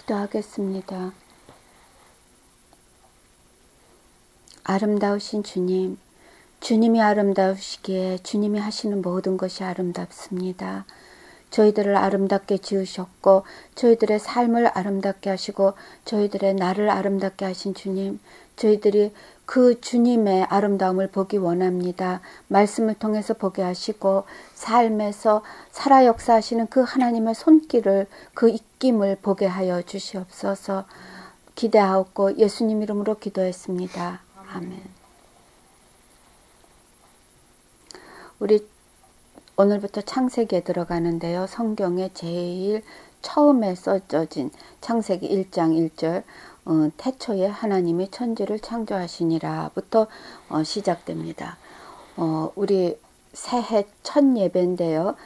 기도하겠습니다. 아름다우신 주님, 주님이 아름다우시기에 주님이 하시는 모든 것이 아름답습니다. 저희들을 아름답게 지으셨고 저희들의 삶을 아름답게 하시고 저희들의 나를 아름답게 하신 주님, 저희들이 그 주님의 아름다움을 보기 원합니다. 말씀을 통해서 보게 하시고 삶에서 살아 역사하시는 그 하나님의 손길을, 그 입김을 보게 하여 주시옵소서. 기대하옵고 예수님 이름으로 기도했습니다. 아멘. 우리 오늘부터 창세기에 들어가는데요. 성경에 제일 처음에 써져진 창세기 1장 1절 태초에 하나님이 천지를 창조하시니라부터 시작됩니다. 우리 새해 첫 예배인데요.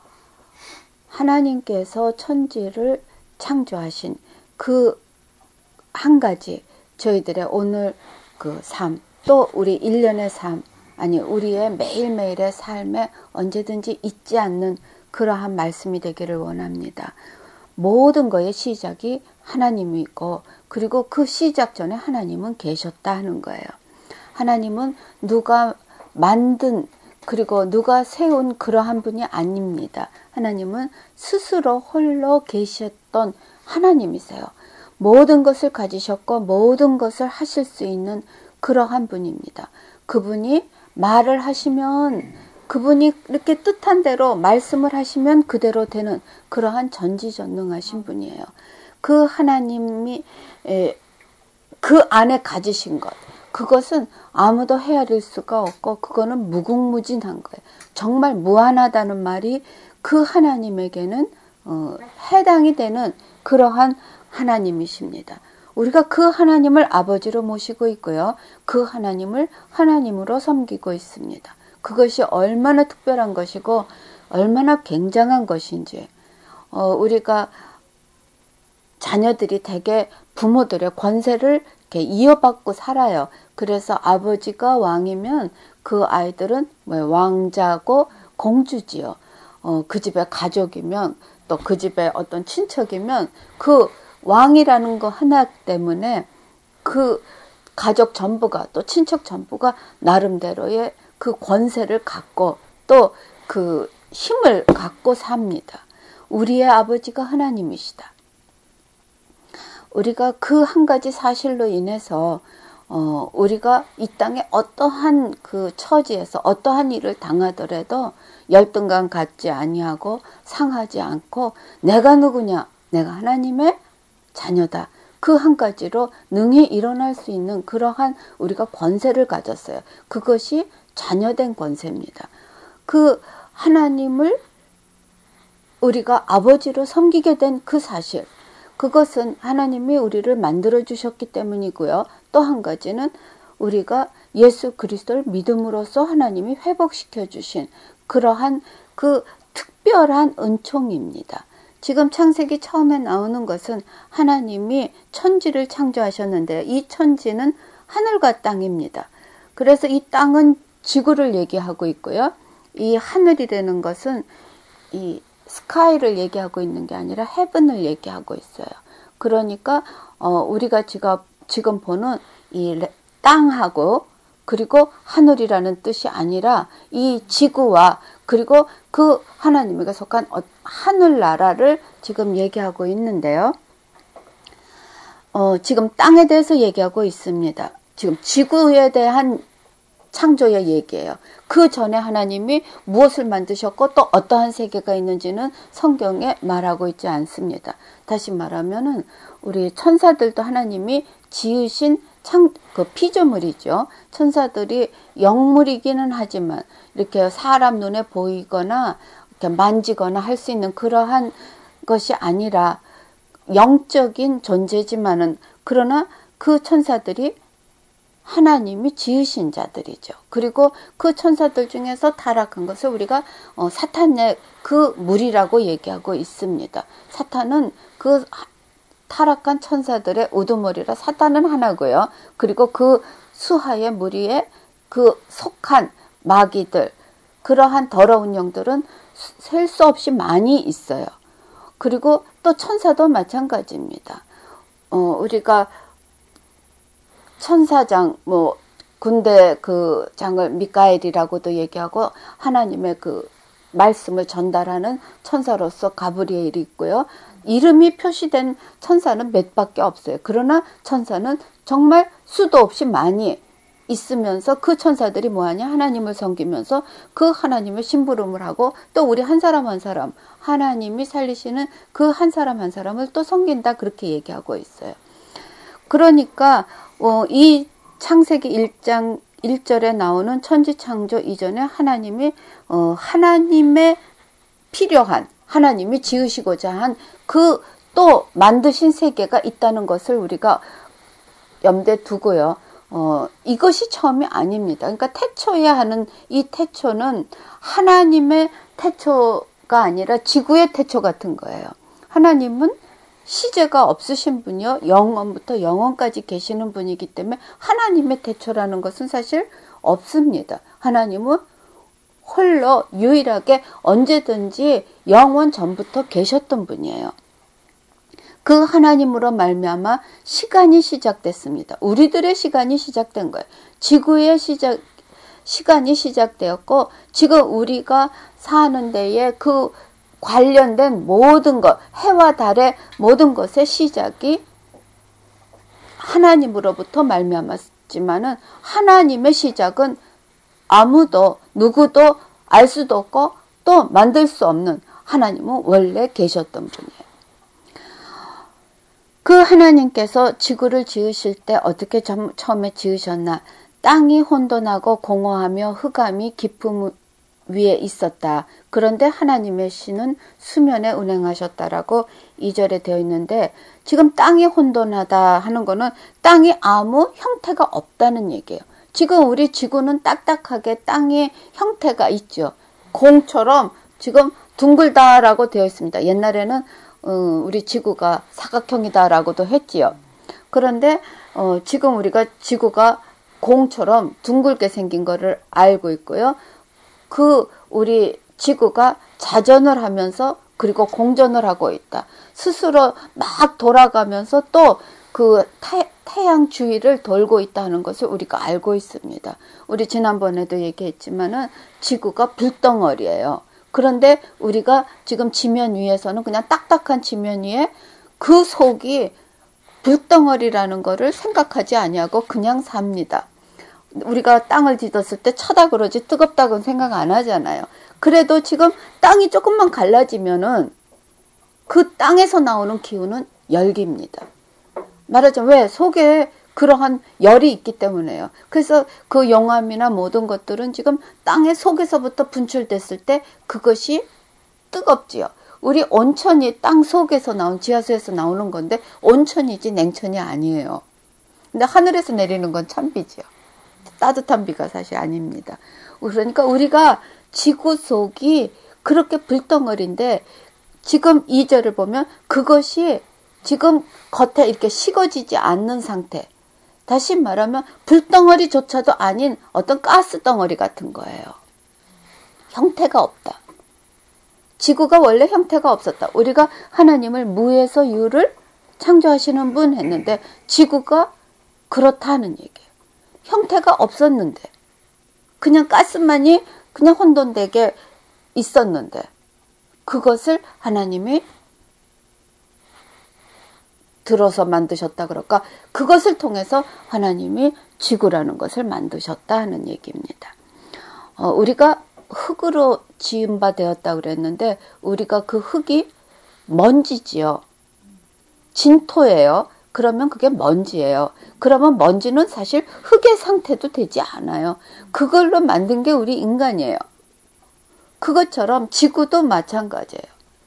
하나님께서 천지를 창조하신 그 한 가지 저희들의 오늘 그 삶, 또 우리 1년의 삶, 아니 우리의 매일매일의 삶에 언제든지 잊지 않는 그러한 말씀이 되기를 원합니다. 모든 것의 시작이 하나님이고 그리고 그 시작 전에 하나님은 계셨다 하는 거예요. 하나님은 누가 만든 그리고 누가 세운 그러한 분이 아닙니다. 하나님은 스스로 홀로 계셨던 하나님이세요. 모든 것을 가지셨고 모든 것을 하실 수 있는 그러한 분입니다. 그분이 말을 하시면 그분이 이렇게 뜻한 대로 말씀을 하시면 그대로 되는 그러한 전지전능하신 분이에요. 그 하나님이 그 안에 가지신 것, 그것은 아무도 헤아릴 수가 없고 그거는 무궁무진한 거예요. 정말 무한하다는 말이 그 하나님에게는 해당이 되는 그러한 하나님이십니다. 우리가 그 하나님을 아버지로 모시고 있고요. 그 하나님을 하나님으로 섬기고 있습니다. 그것이 얼마나 특별한 것이고 얼마나 굉장한 것인지 우리가 자녀들이 대개 부모들의 권세를 이렇게 이어받고 살아요. 그래서 아버지가 왕이면 그 아이들은 왕자고 공주지요. 그 집의 가족이면 또 그 집의 어떤 친척이면 그 왕이라는 거 하나 때문에 그 가족 전부가 또 친척 전부가 나름대로의 그 권세를 갖고 또 그 힘을 갖고 삽니다. 우리의 아버지가 하나님이시다. 우리가 그 한 가지 사실로 인해서 우리가 이 땅에 어떠한 그 처지에서 어떠한 일을 당하더라도 열등감 갖지 아니하고 상하지 않고 내가 누구냐? 내가 하나님의 자녀다. 그 한 가지로 능히 일어날 수 있는 그러한 우리가 권세를 가졌어요. 그것이 자녀된 권세입니다. 그 하나님을 우리가 아버지로 섬기게 된 그 사실, 그것은 하나님이 우리를 만들어 주셨기 때문이고요. 또 한 가지는 우리가 예수 그리스도를 믿음으로써 하나님이 회복시켜 주신 그러한 그 특별한 은총입니다. 지금 창세기 처음에 나오는 것은 하나님이 천지를 창조하셨는데 이 천지는 하늘과 땅입니다. 그래서 이 땅은 지구를 얘기하고 있고요. 이 하늘이라는 것은 이 스카이를 얘기하고 있는 게 아니라 헤븐을 얘기하고 있어요. 그러니까 우리가 지금 보는 이 땅하고 그리고 하늘이라는 뜻이 아니라 이 지구와 그리고 그 하나님에게 속한 하늘나라를 지금 얘기하고 있는데요. 지금 땅에 대해서 얘기하고 있습니다. 지금 지구에 대한 창조의 얘기예요. 그 전에 하나님이 무엇을 만드셨고 또 어떠한 세계가 있는지는 성경에 말하고 있지 않습니다. 다시 말하면은 우리 천사들도 하나님이 지으신 그 피조물이죠. 천사들이 영물이기는 하지만 이렇게 사람 눈에 보이거나 이렇게 만지거나 할 수 있는 그러한 것이 아니라 영적인 존재지만은 그러나 그 천사들이 하나님이 지으신 자들이죠. 그리고 그 천사들 중에서 타락한 것을 우리가 사탄의 그 무리라고 얘기하고 있습니다. 사탄은 그 타락한 천사들의 우두머리라 사탄은 하나고요. 그리고 그 수하의 무리에 그 속한 마귀들, 그러한 더러운 영들은 셀 수 없이 많이 있어요. 그리고 또 천사도 마찬가지입니다. 우리가 천사장, 군대 그 장을 미카엘이라고도 얘기하고 하나님의 그 말씀을 전달하는 천사로서 가브리엘이 있고요. 이름이 표시된 천사는 몇 밖에 없어요. 그러나 천사는 정말 수도 없이 많이 있으면서 그 천사들이 뭐하냐? 하나님을 섬기면서 그 하나님을 심부름을 하고 또 우리 한 사람 한 사람, 하나님이 살리시는 그 한 사람 한 사람을 또 섬긴다, 그렇게 얘기하고 있어요. 그러니까 이 창세기 1장 1절에 나오는 천지창조 이전에 하나님이 하나님의 필요한, 하나님이 지으시고자 한 그 또 만드신 세계가 있다는 것을 우리가 염두에 두고요. 이것이 처음이 아닙니다. 그러니까 태초에 하는 이 태초는 하나님의 태초가 아니라 지구의 태초 같은 거예요. 하나님은 시제가 없으신 분이요, 영원부터 영원까지 계시는 분이기 때문에 하나님의 태초라는 것은 사실 없습니다. 하나님은 홀로 유일하게 언제든지 영원 전부터 계셨던 분이에요. 그 하나님으로 말미암아 시간이 시작됐습니다. 우리들의 시간이 시작된 거예요. 지구의 시간이 시작되었고, 지금 우리가 사는 데에 그 관련된 모든 것, 해와 달의 모든 것의 시작이 하나님으로부터 말미암았지만은 하나님의 시작은 아무도 누구도 알 수도 없고 또 만들 수 없는, 하나님은 원래 계셨던 분이에요. 그 하나님께서 지구를 지으실 때 어떻게 처음에 지으셨나? 땅이 혼돈하고 공허하며 흑암이 깊음 위에 있었다. 그런데 하나님의 신은 수면에 운행하셨다라고 2절에 되어 있는데, 지금 땅이 혼돈하다 하는 거는 땅이 아무 형태가 없다는 얘기예요. 지금 우리 지구는 딱딱하게 땅의 형태가 있죠. 공처럼 지금 둥글다라고 되어 있습니다. 옛날에는 우리 지구가 사각형이다라고도 했지요. 그런데 지금 우리가 지구가 공처럼 둥글게 생긴 거를 알고 있고요. 우리 지구가 자전을 하면서 그리고 공전을 하고 있다. 스스로 막 돌아가면서 또 그 태양 주위를 돌고 있다는 것을 우리가 알고 있습니다. 우리 지난번에도 얘기했지만은 지구가 불덩어리예요. 그런데 우리가 지금 지면 위에서는 그냥 딱딱한 지면 위에 그 속이 불덩어리라는 거를 생각하지 아니하고 그냥 삽니다. 우리가 땅을 뒤졌을 때 차다 그러지 뜨겁다고는 생각 안 하잖아요. 그래도 지금 땅이 조금만 갈라지면은 그 땅에서 나오는 기운은 열기입니다. 말하자면 왜? 속에 그러한 열이 있기 때문에요. 그래서 그 용암이나 모든 것들은 지금 땅의 속에서부터 분출됐을 때 그것이 뜨겁지요. 우리 온천이 땅 속에서 나온, 지하수에서 나오는 건데 온천이지 냉천이 아니에요. 근데 하늘에서 내리는 건 찬비지요. 따뜻한 비가 사실 아닙니다. 그러니까 우리가 지구 속이 그렇게 불덩어리인데, 지금 2절을 보면 그것이 지금 겉에 이렇게 식어지지 않는 상태. 다시 말하면 불덩어리조차도 아닌 어떤 가스덩어리 같은 거예요. 형태가 없다. 지구가 원래 형태가 없었다. 우리가 하나님을 무에서 유를 창조하시는 분 했는데 지구가 그렇다는 얘기예요. 형태가 없었는데, 그냥 가스만이 그냥 혼돈되게 있었는데, 그것을 하나님이 들어서 만드셨다 그럴까? 그것을 통해서 하나님이 지구라는 것을 만드셨다 하는 얘기입니다. 우리가 흙으로 지은 바 되었다 그랬는데, 우리가 그 흙이 먼지지요. 진토예요. 그러면 그게 먼지예요. 그러면 먼지는 사실 흙의 상태도 되지 않아요. 그걸로 만든 게 우리 인간이에요. 그것처럼 지구도 마찬가지예요.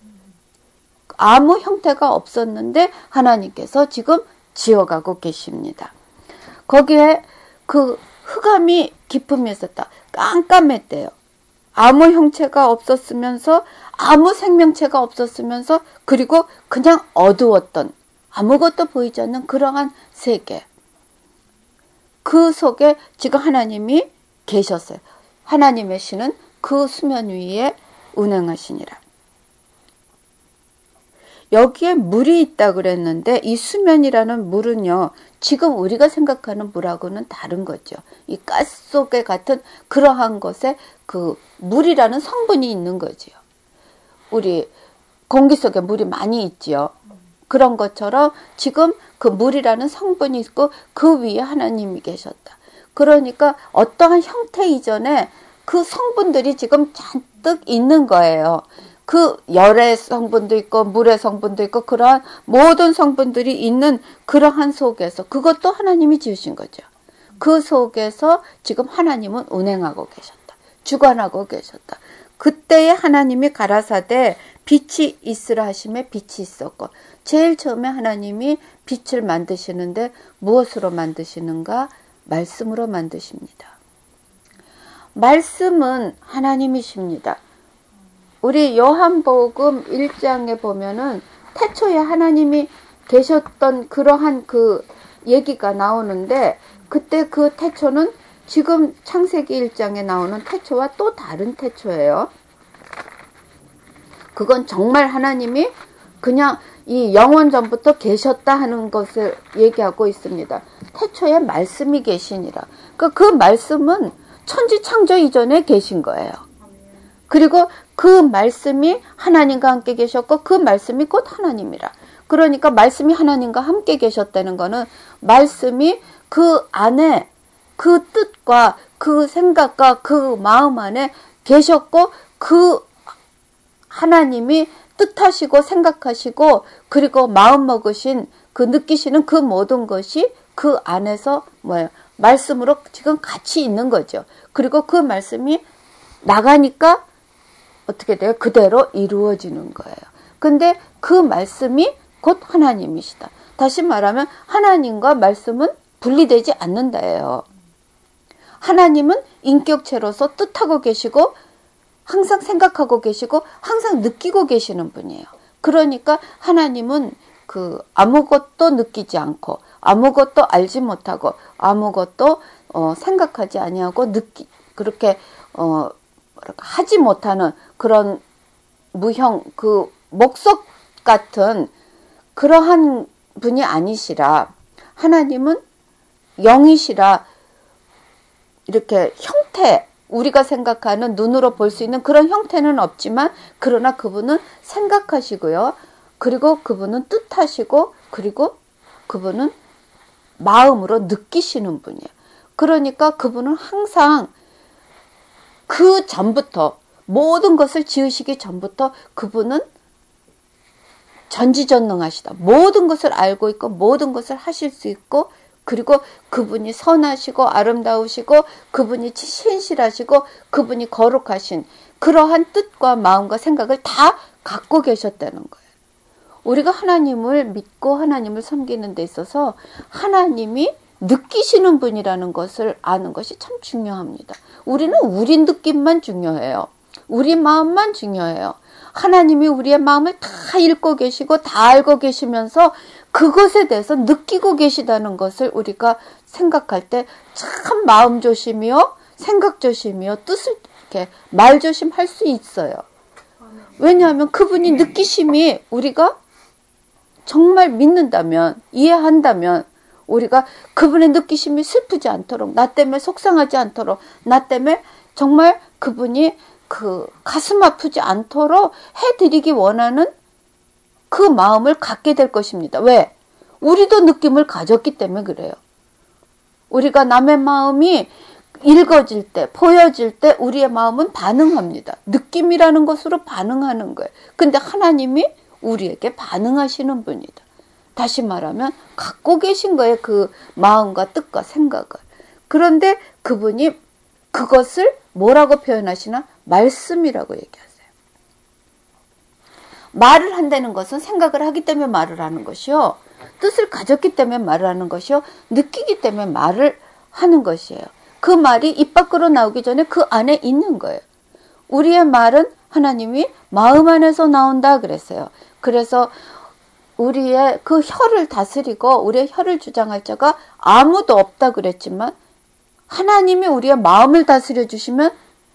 아무 형태가 없었는데 하나님께서 지금 지어가고 계십니다. 거기에 그 흑암이 깊음이 있었다. 깜깜했대요. 아무 형체가 없었으면서, 아무 생명체가 없었으면서, 그리고 그냥 어두웠던, 아무것도 보이지 않는 그러한 세계. 그 속에 지금 하나님이 계셨어요. 하나님의 신은 그 수면 위에 운행하시니라. 여기에 물이 있다 그랬는데 이 수면이라는 물은요, 지금 우리가 생각하는 물하고는 다른 거죠. 이 가스 속에 같은 그러한 것에 그 물이라는 성분이 있는 거지요. 우리 공기 속에 물이 많이 있지요. 그런 것처럼 지금 그 물이라는 성분이 있고 그 위에 하나님이 계셨다. 그러니까 어떠한 형태 이전에 그 성분들이 지금 잔뜩 있는 거예요. 그 열의 성분도 있고 물의 성분도 있고 그러한 모든 성분들이 있는 그러한 속에서 그것도 하나님이 지으신 거죠. 그 속에서 지금 하나님은 운행하고 계셨다. 주관하고 계셨다. 그때에 하나님이 가라사대 빛이 있으라 하심에 빛이 있었고, 제일 처음에 하나님이 빛을 만드시는데 무엇으로 만드시는가? 말씀으로 만드십니다. 말씀은 하나님이십니다. 우리 요한복음 1장에 보면은 태초에 하나님이 계셨던 그러한 그 얘기가 나오는데, 그때 그 태초는 지금 창세기 1장에 나오는 태초와 또 다른 태초예요. 그건 정말 하나님이 그냥 이 영원 전부터 계셨다 하는 것을 얘기하고 있습니다. 태초에 말씀이 계시니라. 그 말씀은 천지창조 이전에 계신 거예요. 그리고 그 말씀이 하나님과 함께 계셨고 그 말씀이 곧 하나님이라. 그러니까 말씀이 하나님과 함께 계셨다는 거는 말씀이 그 안에 그 뜻과 그 생각과 그 마음 안에 계셨고 그 하나님이 뜻하시고 생각하시고 그리고 마음 먹으신 그 느끼시는 그 모든 것이 그 안에서 뭐예요? 말씀으로 지금 같이 있는 거죠. 그리고 그 말씀이 나가니까 어떻게 돼요? 그대로 이루어지는 거예요. 근데 그 말씀이 곧 하나님이시다. 다시 말하면 하나님과 말씀은 분리되지 않는다예요. 하나님은 인격체로서 뜻하고 계시고 항상 생각하고 계시고 항상 느끼고 계시는 분이에요. 그러니까 하나님은 그 아무것도 느끼지 않고 아무것도 알지 못하고 아무것도 생각하지 아니하고 그렇게 하지 못하는 그런 무형 그 목석 같은 그러한 분이 아니시라. 하나님은 영이시라. 이렇게 형태, 우리가 생각하는 눈으로 볼 수 있는 그런 형태는 없지만 그러나 그분은 생각하시고요. 그리고 그분은 뜻하시고 그리고 그분은 마음으로 느끼시는 분이에요. 그러니까 그분은 항상 그 전부터 모든 것을 지으시기 전부터 그분은 전지전능하시다. 모든 것을 알고 있고 모든 것을 하실 수 있고 그리고 그분이 선하시고 아름다우시고 그분이 신실하시고 그분이 거룩하신 그러한 뜻과 마음과 생각을 다 갖고 계셨다는 거예요. 우리가 하나님을 믿고 하나님을 섬기는 데 있어서 하나님이 느끼시는 분이라는 것을 아는 것이 참 중요합니다. 우리는 우리 느낌만 중요해요. 우리 마음만 중요해요. 하나님이 우리의 마음을 다 읽고 계시고 다 알고 계시면서 그것에 대해서 느끼고 계시다는 것을 우리가 생각할 때 참 마음조심이요, 생각조심이요, 뜻을 이렇게 말조심할 수 있어요. 왜냐하면 그분이 느끼심이 우리가 정말 믿는다면, 이해한다면 우리가 그분의 느끼심이 슬프지 않도록, 나 때문에 속상하지 않도록, 나 때문에 정말 그분이 그 가슴 아프지 않도록 해드리기 원하는 그 마음을 갖게 될 것입니다. 왜? 우리도 느낌을 가졌기 때문에 그래요. 우리가 남의 마음이 읽어질 때, 보여질 때 우리의 마음은 반응합니다. 느낌이라는 것으로 반응하는 거예요. 근데 하나님이 우리에게 반응하시는 분이다. 다시 말하면 갖고 계신 거예요. 그 마음과 뜻과 생각을. 그런데 그분이 그것을 뭐라고 표현하시나? 말씀이라고 얘기하세요. 말을 한다는 것은 생각을 하기 때문에 말을 하는 것이요. 뜻을 가졌기 때문에 말을 하는 것이요. 느끼기 때문에 말을 하는 것이에요. 그 말이 입 밖으로 나오기 전에 그 안에 있는 거예요. 우리의 말은 하나님이 마음 안에서 나온다 그랬어요. 그래서 우리의 그 혀를 다스리고 우리의 혀를 주장할 자가 아무도 없다 그랬지만 하나님이 우리의 마음을 다스려 주시면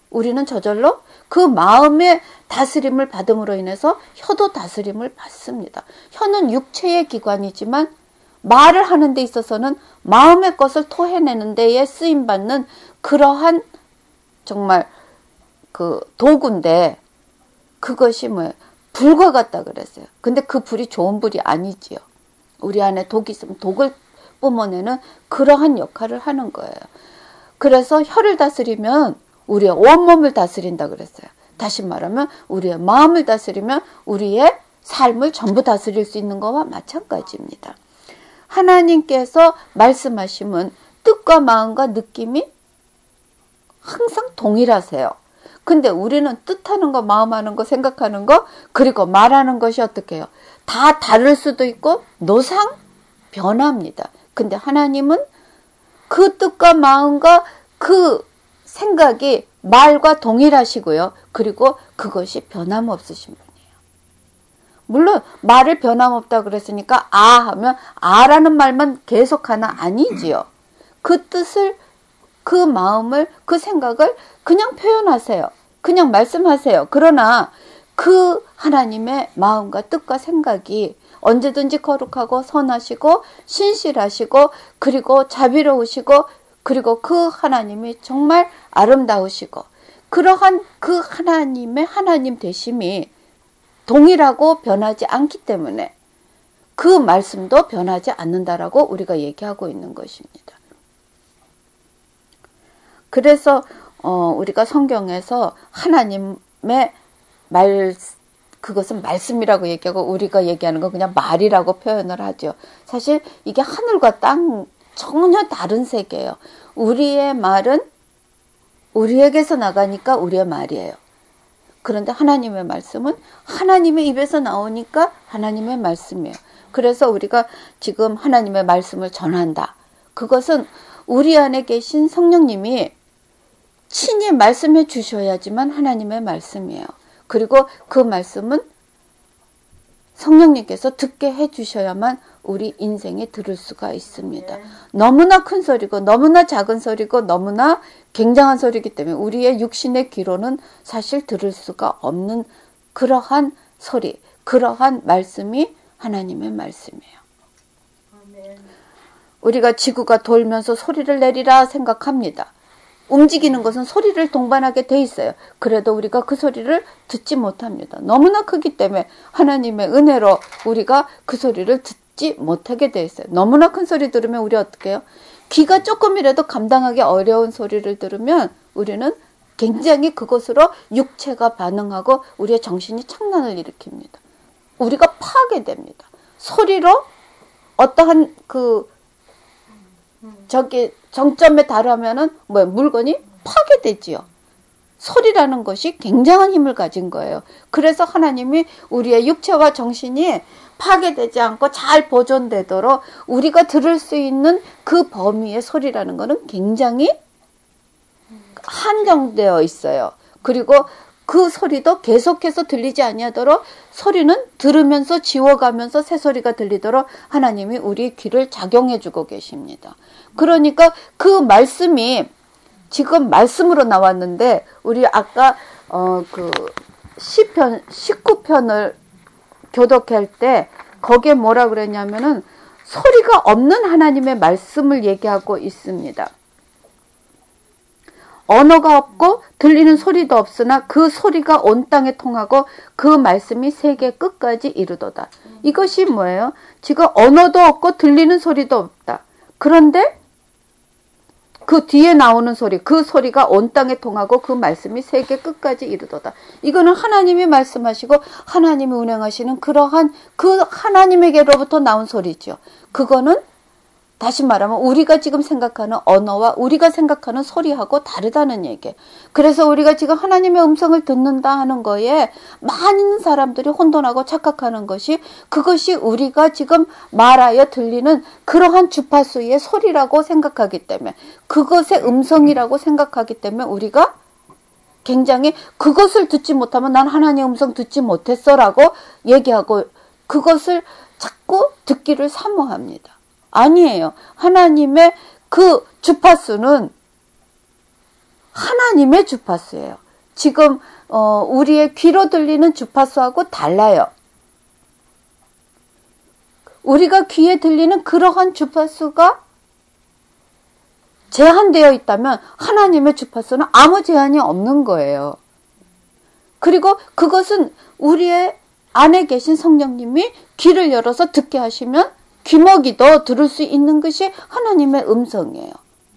우리는 저절로 그 마음의 다스림을 받음으로 인해서 혀도 다스림을 받습니다. 혀는 육체의 기관이지만 말을 하는 데 있어서는 마음의 것을 토해내는 데에 쓰임받는 그러한 정말 그 도구인데, 그것이 뭐예요? 불과 같다 그랬어요. 근데 그 불이 좋은 불이 아니지요. 우리 안에 독이 있으면 독을 뿜어내는 그러한 역할을 하는 거예요. 그래서 혀를 다스리면 우리의 온몸을 다스린다 그랬어요. 다시 말하면 우리의 마음을 다스리면 우리의 삶을 전부 다스릴 수 있는 것과 마찬가지입니다. 하나님께서 말씀하시면 뜻과 마음과 느낌이 항상 동일하세요. 근데 우리는 뜻하는 거, 마음하는 거, 생각하는 거, 그리고 말하는 것이 어떻게 해요? 다 다를 수도 있고 노상 변합니다. 근데 하나님은 그 뜻과 마음과 그 생각이 말과 동일하시고요. 그리고 그것이 변함없으신 분이에요. 물론 말을 변함없다 그랬으니까 아 하면 아라는 말만 계속하나 아니지요. 그 뜻을, 그 마음을, 그 생각을 그냥 표현하세요. 그냥 말씀하세요. 그러나 그 하나님의 마음과 뜻과 생각이 언제든지 거룩하고 선하시고 신실하시고 그리고 자비로우시고 그리고 그 하나님이 정말 아름다우시고 그러한 그 하나님의 하나님 되심이 동일하고 변하지 않기 때문에 그 말씀도 변하지 않는다라고 우리가 얘기하고 있는 것입니다. 그래서 우리가 성경에서 하나님의 그것은 말씀이라고 얘기하고 우리가 얘기하는 건 그냥 말이라고 표현을 하죠. 사실 이게 하늘과 땅 전혀 다른 세계예요. 우리의 말은 우리에게서 나가니까 우리의 말이에요. 그런데 하나님의 말씀은 하나님의 입에서 나오니까 하나님의 말씀이에요. 그래서 우리가 지금 하나님의 말씀을 전한다. 그것은 우리 안에 계신 성령님이 친히 말씀해 주셔야지만 하나님의 말씀이에요. 그리고 그 말씀은 성령님께서 듣게 해 주셔야만 우리 인생에 들을 수가 있습니다. 너무나 큰 소리고 너무나 작은 소리고 너무나 굉장한 소리이기 때문에 우리의 육신의 귀로는 사실 들을 수가 없는 그러한 소리, 그러한 말씀이 하나님의 말씀이에요. 우리가 지구가 돌면서 소리를 내리라 생각합니다. 움직이는 것은 소리를 동반하게 돼 있어요. 그래도 우리가 그 소리를 듣지 못합니다. 너무나 크기 때문에 하나님의 은혜로 우리가 그 소리를 듣지 못하게 돼 있어요. 너무나 큰 소리 들으면 우리 어떻게 해요? 귀가 조금이라도 감당하기 어려운 소리를 들으면 우리는 굉장히 그것으로 육체가 반응하고 우리의 정신이 착란을 일으킵니다. 우리가 파괴됩니다. 소리로 어떠한 정점에 달하면은 물건이 파괴되지요. 소리라는 것이 굉장한 힘을 가진 거예요. 그래서 하나님이 우리의 육체와 정신이 파괴되지 않고 잘 보존되도록 우리가 들을 수 있는 그 범위의 소리라는 것은 굉장히 한정되어 있어요. 그리고 그 소리도 계속해서 들리지 아니하도록 소리는 들으면서 지워가면서 새 소리가 들리도록 하나님이 우리 귀를 작용해주고 계십니다. 그러니까 그 말씀이 지금 말씀으로 나왔는데 우리 아까 그 시편 19편을 교독할 때 거기에 뭐라 그랬냐면은 소리가 없는 하나님의 말씀을 얘기하고 있습니다. 언어가 없고 들리는 소리도 없으나 그 소리가 온 땅에 통하고 그 말씀이 세계 끝까지 이르도다. 이것이 뭐예요? 지금 언어도 없고 들리는 소리도 없다. 그런데 그 뒤에 나오는 소리, 그 소리가 온 땅에 통하고 그 말씀이 세계 끝까지 이르도다. 이거는 하나님이 말씀하시고 하나님이 운행하시는 그러한 그 하나님에게로부터 나온 소리죠. 그거는 다시 말하면 우리가 지금 생각하는 언어와 우리가 생각하는 소리하고 다르다는 얘기예요. 그래서 우리가 지금 하나님의 음성을 듣는다 하는 거에 많은 사람들이 혼돈하고 착각하는 것이 그것이 우리가 지금 말하여 들리는 그러한 주파수의 소리라고 생각하기 때문에 그것의 음성이라고 생각하기 때문에 우리가 굉장히 그것을 듣지 못하면 난 하나님의 음성 듣지 못했어라고 얘기하고 그것을 자꾸 듣기를 사모합니다. 아니에요. 하나님의 그 주파수는 하나님의 주파수예요. 지금 우리의 귀로 들리는 주파수하고 달라요. 우리가 귀에 들리는 그러한 주파수가 제한되어 있다면 하나님의 주파수는 아무 제한이 없는 거예요. 그리고 그것은 우리의 안에 계신 성령님이 귀를 열어서 듣게 하시면 귀먹이도 들을 수 있는 것이 하나님의 음성이에요.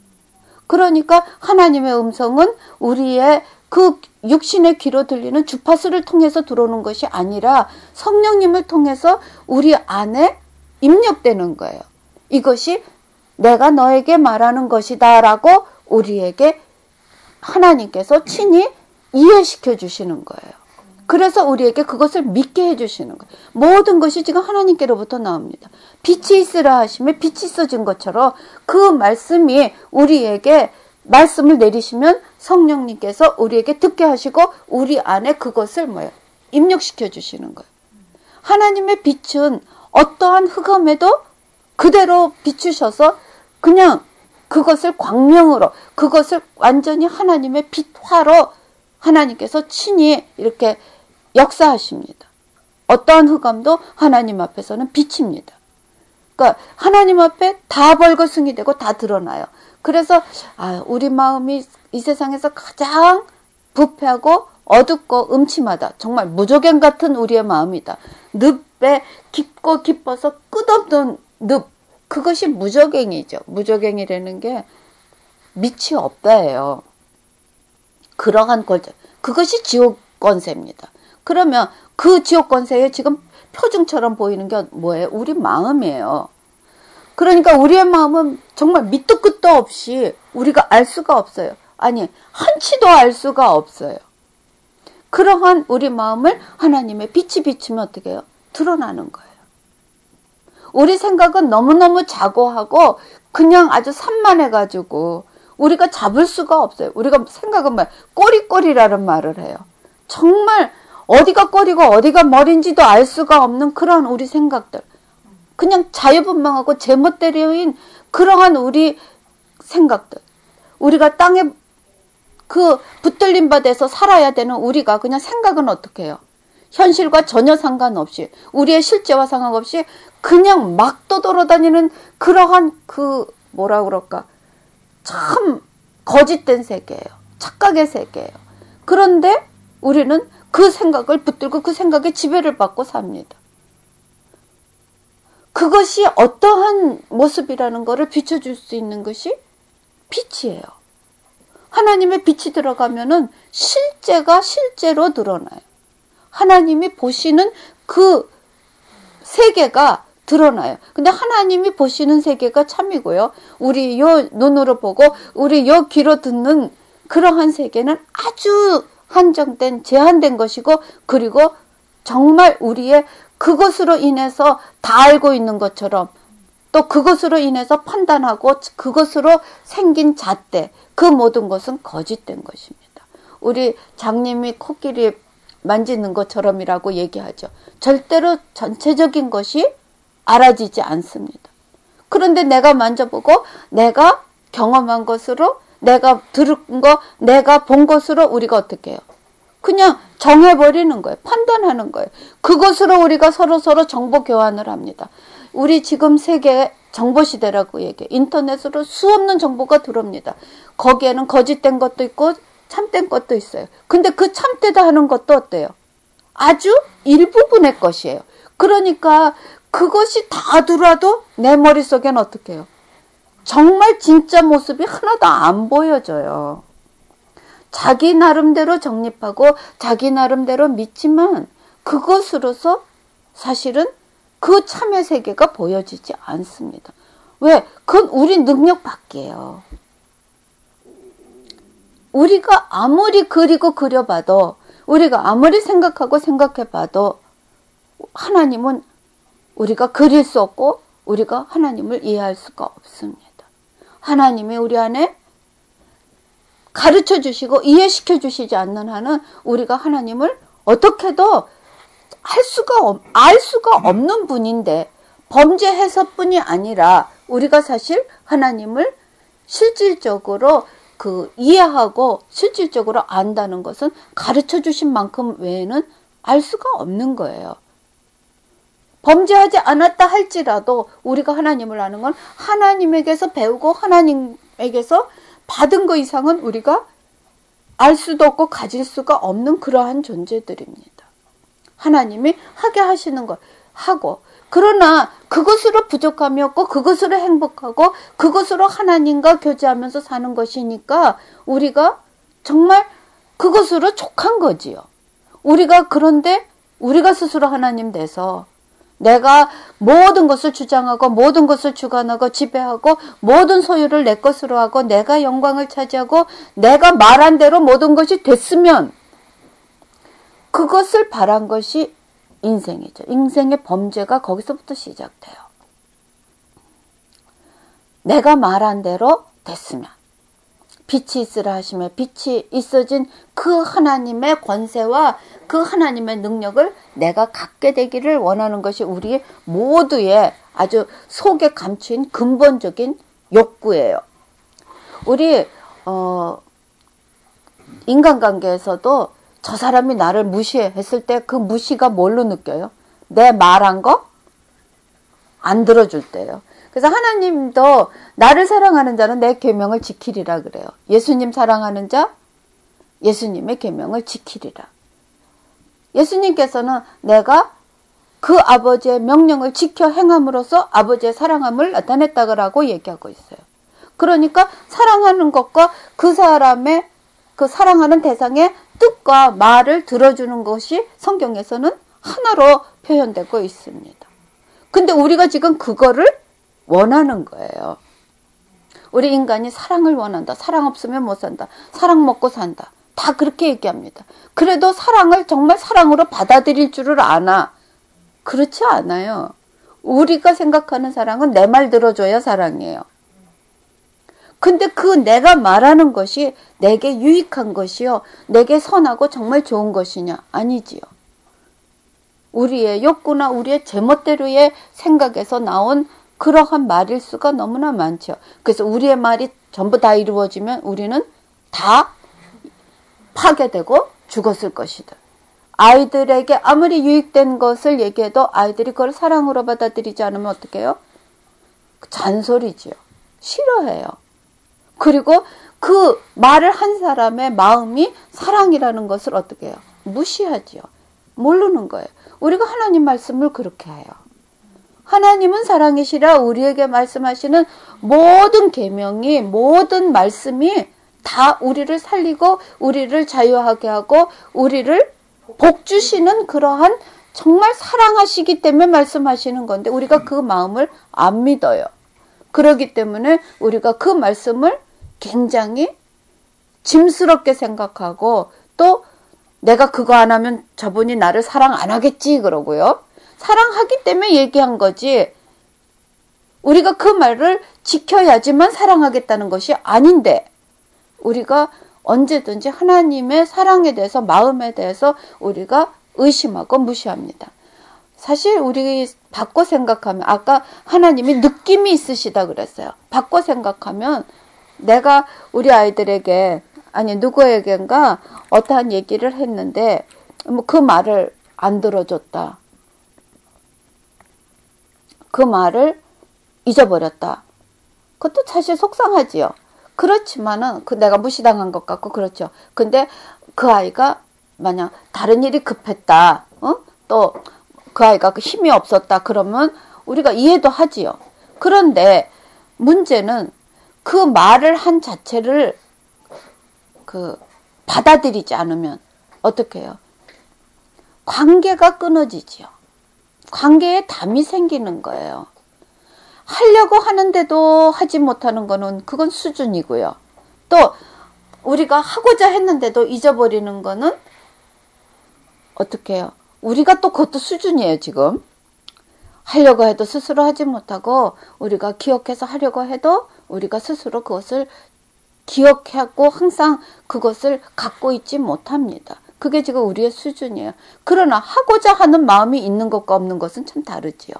그러니까 하나님의 음성은 우리의 그 육신의 귀로 들리는 주파수를 통해서 들어오는 것이 아니라 성령님을 통해서 우리 안에 입력되는 거예요. 이것이 내가 너에게 말하는 것이다 라고 우리에게 하나님께서 친히 이해시켜 주시는 거예요. 그래서 우리에게 그것을 믿게 해주시는 거예요. 모든 것이 지금 하나님께로부터 나옵니다. 빛이 있으라 하시면 빛이 있어진 것처럼 그 말씀이 우리에게 말씀을 내리시면 성령님께서 우리에게 듣게 하시고 우리 안에 그것을 입력시켜 주시는 거예요. 하나님의 빛은 어떠한 흑암에도 그대로 비추셔서 그냥 그것을 광명으로, 그것을 완전히 하나님의 빛화로 하나님께서 친히 이렇게 역사하십니다. 어떠한 흑암도 하나님 앞에서는 빛입니다. 그러니까 하나님 앞에 다 벌거숭이 되고 다 드러나요. 그래서 우리 마음이 이 세상에서 가장 부패하고 어둡고 음침하다. 정말 무조갱 같은 우리의 마음이다. 늪에 깊고 깊어서 끝없는 늪. 그것이 무조갱이죠. 무조갱이라는 게 밑이 없다예요. 그러한 권세. 그것이 지옥 권세입니다. 그러면 그 지옥 권세에 지금 표징처럼 보이는 게 뭐예요? 우리 마음이에요. 그러니까 우리의 마음은 정말 밑도 끝도 없이 우리가 알 수가 없어요. 아니, 한치도 알 수가 없어요. 그러한 우리 마음을 하나님의 빛이 비추면 어떻게 해요? 드러나는 거예요. 우리 생각은 너무너무 자고하고 그냥 아주 산만해가지고 우리가 잡을 수가 없어요. 우리가 생각은 꼬리꼬리라는 말을 해요. 정말 어디가 꼬리고 어디가 머리인지도 알 수가 없는 그런 우리 생각들. 그냥 자유분방하고 제멋대로인 그러한 우리 생각들. 우리가 땅에 그 붙들림 바에서 살아야 되는 우리가 그냥 생각은 어떻게 해요? 현실과 전혀 상관없이 우리의 실제와 상관없이 그냥 막 떠돌아다니는 그러한 뭐라 그럴까? 참 거짓된 세계예요. 착각의 세계예요. 그런데 우리는 그 생각을 붙들고 그 생각에 지배를 받고 삽니다. 그것이 어떠한 모습이라는 것을 비춰줄 수 있는 것이 빛이에요. 하나님의 빛이 들어가면은 실제가 실제로 드러나요. 하나님이 보시는 그 세계가 드러나요. 근데 하나님이 보시는 세계가 참이고요. 우리 요 눈으로 보고 우리 요 귀로 듣는 그러한 세계는 아주 한정된 제한된 것이고 그리고 정말 우리의 그것으로 인해서 다 알고 있는 것처럼 또 그것으로 인해서 판단하고 그것으로 생긴 잣대 그 모든 것은 거짓된 것입니다. 우리 장님이 코끼리 만지는 것처럼이라고 얘기하죠. 절대로 전체적인 것이 알아지지 않습니다. 그런데 내가 만져보고 내가 경험한 것으로 내가 들은 거 내가 본 것으로 우리가 어떻게 해요? 그냥 정해버리는 거예요. 판단하는 거예요. 그것으로 우리가 서로 정보 교환을 합니다. 우리 지금 세계 정보시대라고 얘기해요. 인터넷으로 수없는 정보가 들어옵니다. 거기에는 거짓된 것도 있고 참된 것도 있어요. 근데 그 참되다 하는 것도 어때요? 아주 일부분의 것이에요. 그러니까 그것이 다 들어와도 내 머릿속에는 어떻게 해요? 정말 진짜 모습이 하나도 안 보여져요. 자기 나름대로 정립하고 자기 나름대로 믿지만 그것으로서 사실은 그 참의 세계가 보여지지 않습니다. 왜? 그건 우리 능력 밖이에요. 우리가 아무리 그리고 그려봐도 우리가 아무리 생각하고 생각해봐도 하나님은 우리가 그릴 수 없고 우리가 하나님을 이해할 수가 없습니다. 하나님이 우리 안에 가르쳐 주시고 이해시켜 주시지 않는 한은 우리가 하나님을 어떻게도 알 수가 없는 분인데 범죄해서뿐이 아니라 우리가 사실 하나님을 실질적으로 이해하고 실질적으로 안다는 것은 가르쳐 주신 만큼 외에는 알 수가 없는 거예요. 범죄하지 않았다 할지라도 우리가 하나님을 아는 건 하나님에게서 배우고 하나님에게서 받은 것 이상은 우리가 알 수도 없고 가질 수가 없는 그러한 존재들입니다. 하나님이 하게 하시는 것 하고, 그러나 그것으로 부족함이 없고 그것으로 행복하고 그것으로 하나님과 교제하면서 사는 것이니까 우리가 정말 그것으로 족한 거지요. 그런데 우리가 스스로 하나님 돼서 내가 모든 것을 주장하고 모든 것을 주관하고 지배하고 모든 소유를 내 것으로 하고 내가 영광을 차지하고 내가 말한 대로 모든 것이 됐으면 그것을 바란 것이 인생이죠. 인생의 범죄가 거기서부터 시작돼요. 내가 말한 대로 됐으면 빛이 있으라 하시며 빛이 있어진 그 하나님의 권세와 그 하나님의 능력을 내가 갖게 되기를 원하는 것이 우리 모두의 아주 속에 감추인 근본적인 욕구예요. 우리 인간관계에서도 저 사람이 나를 무시했을 때 그 무시가 뭘로 느껴요? 내 말한 거 안 들어줄 때예요. 그래서 하나님도 나를 사랑하는 자는 내 계명을 지키리라 그래요. 예수님 사랑하는 자, 예수님의 계명을 지키리라. 예수님께서는 내가 그 아버지의 명령을 지켜 행함으로써 아버지의 사랑함을 나타냈다고 얘기하고 있어요. 그러니까 사랑하는 것과 그 사람의 그 사랑하는 대상의 뜻과 말을 들어주는 것이 성경에서는 하나로 표현되고 있습니다. 근데 우리가 지금 그거를 원하는 거예요. 우리 인간이 사랑을 원한다. 사랑 없으면 못 산다. 사랑 먹고 산다. 다 그렇게 얘기합니다. 그래도 사랑을 정말 사랑으로 받아들일 줄을 아나? 그렇지 않아요. 우리가 생각하는 사랑은 내 말 들어줘야 사랑이에요. 근데 그 내가 말하는 것이 내게 유익한 것이요, 내게 선하고 정말 좋은 것이냐? 아니지요. 우리의 욕구나 우리의 제멋대로의 생각에서 나온 그러한 말일 수가 너무나 많죠. 그래서 우리의 말이 전부 다 이루어지면 우리는 다 파괴되고 죽었을 것이다. 아이들에게 아무리 유익된 것을 얘기해도 아이들이 그걸 사랑으로 받아들이지 않으면 어떻게 해요? 잔소리지요. 싫어해요. 그리고 그 말을 한 사람의 마음이 사랑이라는 것을 어떻게 해요? 무시하지요. 모르는 거예요. 우리가 하나님 말씀을 그렇게 해요. 하나님은 사랑이시라 우리에게 말씀하시는 모든 계명이, 모든 말씀이 다 우리를 살리고 우리를 자유하게 하고 우리를 복 주시는 그러한 정말 사랑하시기 때문에 말씀하시는 건데 우리가 그 마음을 안 믿어요. 그렇기 때문에 우리가 그 말씀을 굉장히 짐스럽게 생각하고 또 내가 그거 안 하면 저분이 나를 사랑 안 하겠지 그러고요. 사랑하기 때문에 얘기한 거지 우리가 그 말을 지켜야지만 사랑하겠다는 것이 아닌데 우리가 언제든지 하나님의 사랑에 대해서 마음에 대해서 우리가 의심하고 무시합니다. 사실 우리 바꿔 생각하면 아까 하나님이 느낌이 있으시다 그랬어요. 바꿔 생각하면 내가 우리 아이들에게 아니 누구에겐가 어떠한 얘기를 했는데 뭐 그 말을 안 들어줬다. 그 말을 잊어버렸다. 그것도 사실 속상하지요. 그렇지만은 그 내가 무시당한 것 같고 그렇죠. 근데 그 아이가 만약 다른 일이 급했다. 또 그 아이가 그 힘이 없었다. 그러면 우리가 이해도 하지요. 그런데 문제는 그 말을 한 자체를 받아들이지 않으면 어떻게 해요? 관계가 끊어지지요. 관계에 담이 생기는 거예요. 하려고 하는데도 하지 못하는 거는 그건 수준이고요. 또 우리가 하고자 했는데도 잊어버리는 거는 어떻게 해요? 우리가 또 그것도 수준이에요. 지금 하려고 해도 스스로 하지 못하고 우리가 기억해서 하려고 해도 우리가 스스로 그것을 기억하고 항상 그것을 갖고 있지 못합니다. 그게 지금 우리의 수준이에요. 그러나 하고자 하는 마음이 있는 것과 없는 것은 참 다르지요.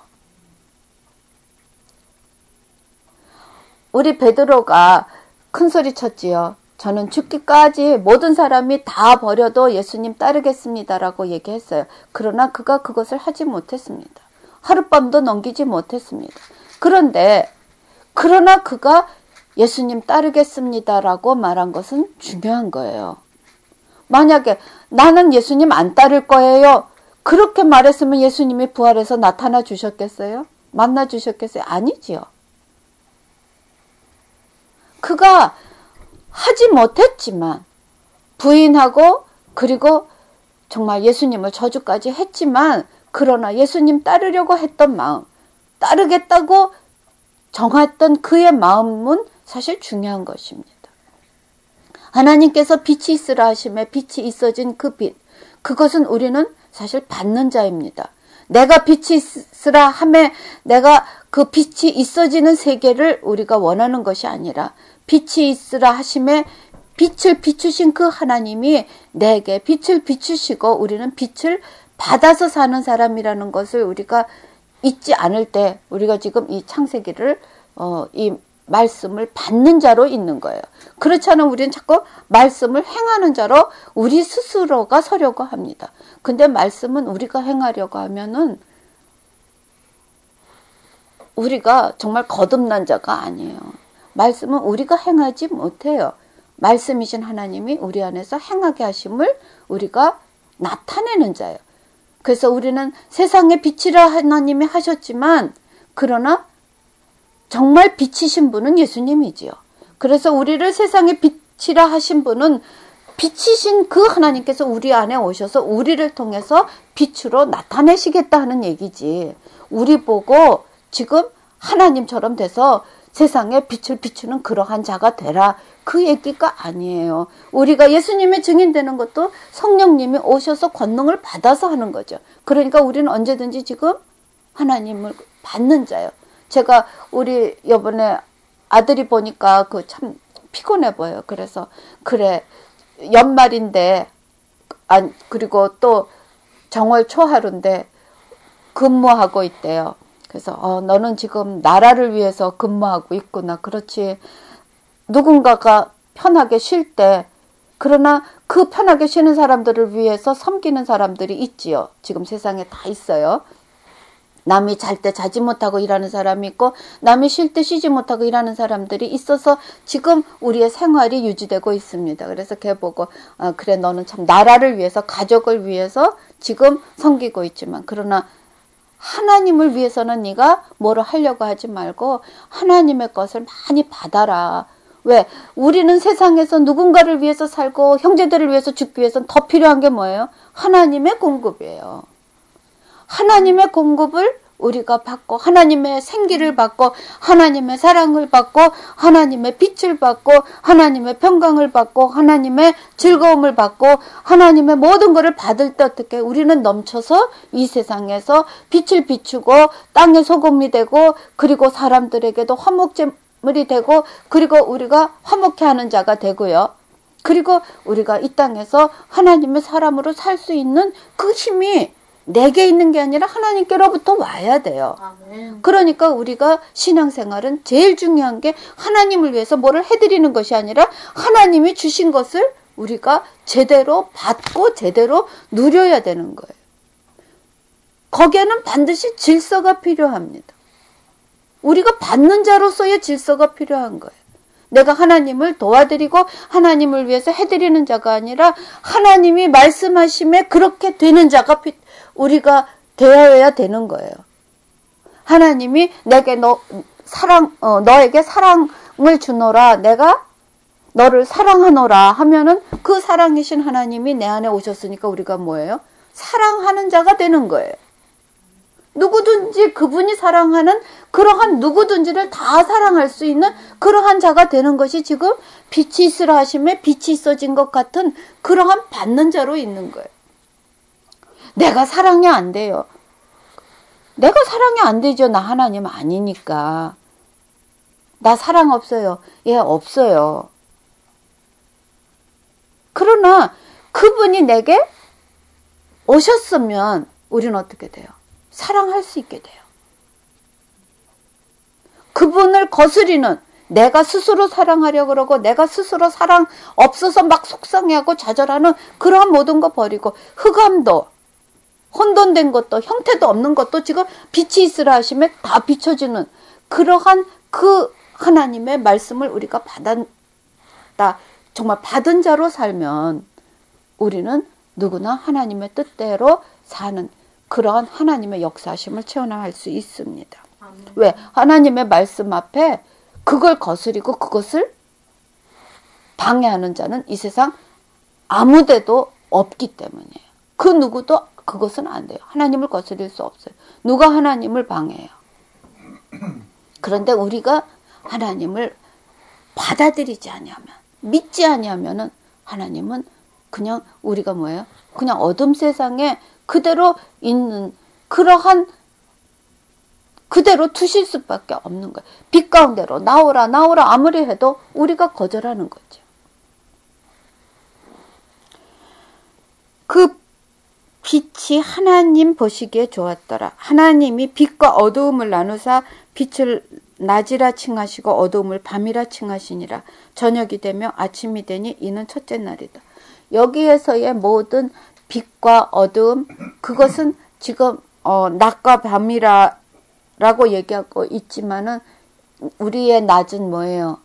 우리 베드로가 큰 소리 쳤지요. 저는 죽기까지 모든 사람이 다 버려도 예수님 따르겠습니다라고 얘기했어요. 그러나 그가 그것을 하지 못했습니다. 하룻밤도 넘기지 못했습니다. 그러나 그가 예수님 따르겠습니다라고 말한 것은 중요한 거예요. 만약에 나는 예수님 안 따를 거예요. 그렇게 말했으면 예수님이 부활해서 나타나 주셨겠어요? 만나 주셨겠어요? 아니지요. 그가 하지 못했지만 부인하고 그리고 정말 예수님을 저주까지 했지만 그러나 예수님 따르려고 했던 마음, 따르겠다고 정했던 그의 마음은 사실 중요한 것입니다. 하나님께서 빛이 있으라 하심에 빛이 있어진 그 빛, 그것은 우리는 사실 받는 자입니다. 내가 빛이 있으라 함에 내가 그 빛이 있어지는 세계를 우리가 원하는 것이 아니라 빛이 있으라 하심에 빛을 비추신 그 하나님이 내게 빛을 비추시고 우리는 빛을 받아서 사는 사람이라는 것을 우리가 잊지 않을 때 우리가 지금 이 창세기를 이 말씀을 받는 자로 있는 거예요. 그렇지 않으면 우리는 자꾸 말씀을 행하는 자로 우리 스스로가 서려고 합니다. 근데 말씀은 우리가 행하려고 하면은 우리가 정말 거듭난 자가 아니에요. 말씀은 우리가 행하지 못해요. 말씀이신 하나님이 우리 안에서 행하게 하심을 우리가 나타내는 자예요. 그래서 우리는 세상의 빛이라 하나님이 하셨지만 그러나 정말 빛이신 분은 예수님이지요. 그래서 우리를 세상의 빛이라 하신 분은 빛이신 그 하나님께서 우리 안에 오셔서 우리를 통해서 빛으로 나타내시겠다 하는 얘기지. 우리 보고 지금 하나님처럼 돼서 세상에 빛을 비추는 그러한 자가 되라. 그 얘기가 아니에요. 우리가 예수님의 증인되는 것도 성령님이 오셔서 권능을 받아서 하는 거죠. 그러니까 우리는 언제든지 지금 하나님을 받는 자예요. 제가 우리 이번에 아들이 보니까 그 참 피곤해 보여요. 그래서 그래 연말인데 그리고 또 정월 초하루인데 근무하고 있대요. 그래서 너는 지금 나라를 위해서 근무하고 있구나. 그렇지. 누군가가 편하게 쉴 때 그러나 그 편하게 쉬는 사람들을 위해서 섬기는 사람들이 있지요. 지금 세상에 다 있어요. 남이 잘 때 자지 못하고 일하는 사람이 있고 남이 쉴 때 쉬지 못하고 일하는 사람들이 있어서 지금 우리의 생활이 유지되고 있습니다. 그래서 걔 보고 그래 너는 참 나라를 위해서 가족을 위해서 지금 섬기고 있지만 그러나 하나님을 위해서는 네가 뭐를 하려고 하지 말고 하나님의 것을 많이 받아라. 왜? 우리는 세상에서 누군가를 위해서 살고 형제들을 위해서 죽기 위해서는 더 필요한 게 뭐예요? 하나님의 공급이에요. 하나님의 공급을 우리가 받고 하나님의 생기를 받고 하나님의 사랑을 받고 하나님의 빛을 받고 하나님의 평강을 받고 하나님의 즐거움을 받고 하나님의 모든 것을 받을 때 어떻게 우리는 넘쳐서 이 세상에서 빛을 비추고 땅의 소금이 되고 그리고 사람들에게도 화목제물이 되고 그리고 우리가 화목해 하는 자가 되고요. 그리고 우리가 이 땅에서 하나님의 사람으로 살 수 있는 그 힘이 내게 있는 게 아니라 하나님께로부터 와야 돼요. 아멘. 그러니까 우리가 신앙생활은 제일 중요한 게 하나님을 위해서 뭐를 해드리는 것이 아니라 하나님이 주신 것을 우리가 제대로 받고 제대로 누려야 되는 거예요. 거기에는 반드시 질서가 필요합니다. 우리가 받는 자로서의 질서가 필요한 거예요. 내가 하나님을 도와드리고 하나님을 위해서 해드리는 자가 아니라 하나님이 말씀하심에 그렇게 되는 자가 우리가 되어야 되는 거예요. 하나님이 내게 너에게 사랑을 주노라. 내가 너를 사랑하노라 하면은 그 사랑이신 하나님이 내 안에 오셨으니까 우리가 뭐예요? 사랑하는 자가 되는 거예요. 누구든지 그분이 사랑하는 그러한 누구든지를 다 사랑할 수 있는 그러한 자가 되는 것이 지금 빛이 있으라 하심에 빛이 있어진 것 같은 그러한 받는 자로 있는 거예요. 내가 사랑이 안 돼요. 내가 사랑이 안 되죠. 나 하나님 아니니까. 나 사랑 없어요. 예, 없어요. 그러나 그분이 내게 오셨으면 우리는 어떻게 돼요? 사랑할 수 있게 돼요. 그분을 거스리는 내가 스스로 사랑하려고 그러고 내가 스스로 사랑 없어서 막 속상해하고 좌절하는 그러한 모든 거 버리고 흑암도 혼돈된 것도 형태도 없는 것도 지금 빛이 있으라 하시면 다 비춰지는 그러한 그 하나님의 말씀을 우리가 받았다. 정말 받은 자로 살면 우리는 누구나 하나님의 뜻대로 사는 그러한 하나님의 역사심을 체험할 수 있습니다. 왜? 하나님의 말씀 앞에 그걸 거스리고 그것을 방해하는 자는 이 세상 아무데도 없기 때문이에요. 그 누구도 그것은 안 돼요. 하나님을 거스릴 수 없어요. 누가 하나님을 방해해요? 그런데 우리가 하나님을 받아들이지 아니하면, 믿지 아니하면은 하나님은 그냥 우리가 뭐예요? 그냥 어둠 세상에 그대로 있는 그러한 그대로 두실 수밖에 없는 거예요. 빛 가운데로 나오라 나오라 아무리 해도 우리가 거절하는 거죠. 그 빛이 하나님 보시기에 좋았더라. 하나님이 빛과 어두움을 나누사 빛을 낮이라 칭하시고 어두움을 밤이라 칭하시니라. 저녁이 되며 아침이 되니 이는 첫째 날이다. 여기에서의 모든 빛과 어두움 그것은 지금 낮과 밤이라고 얘기하고 있지만은 우리의 낮은 뭐예요?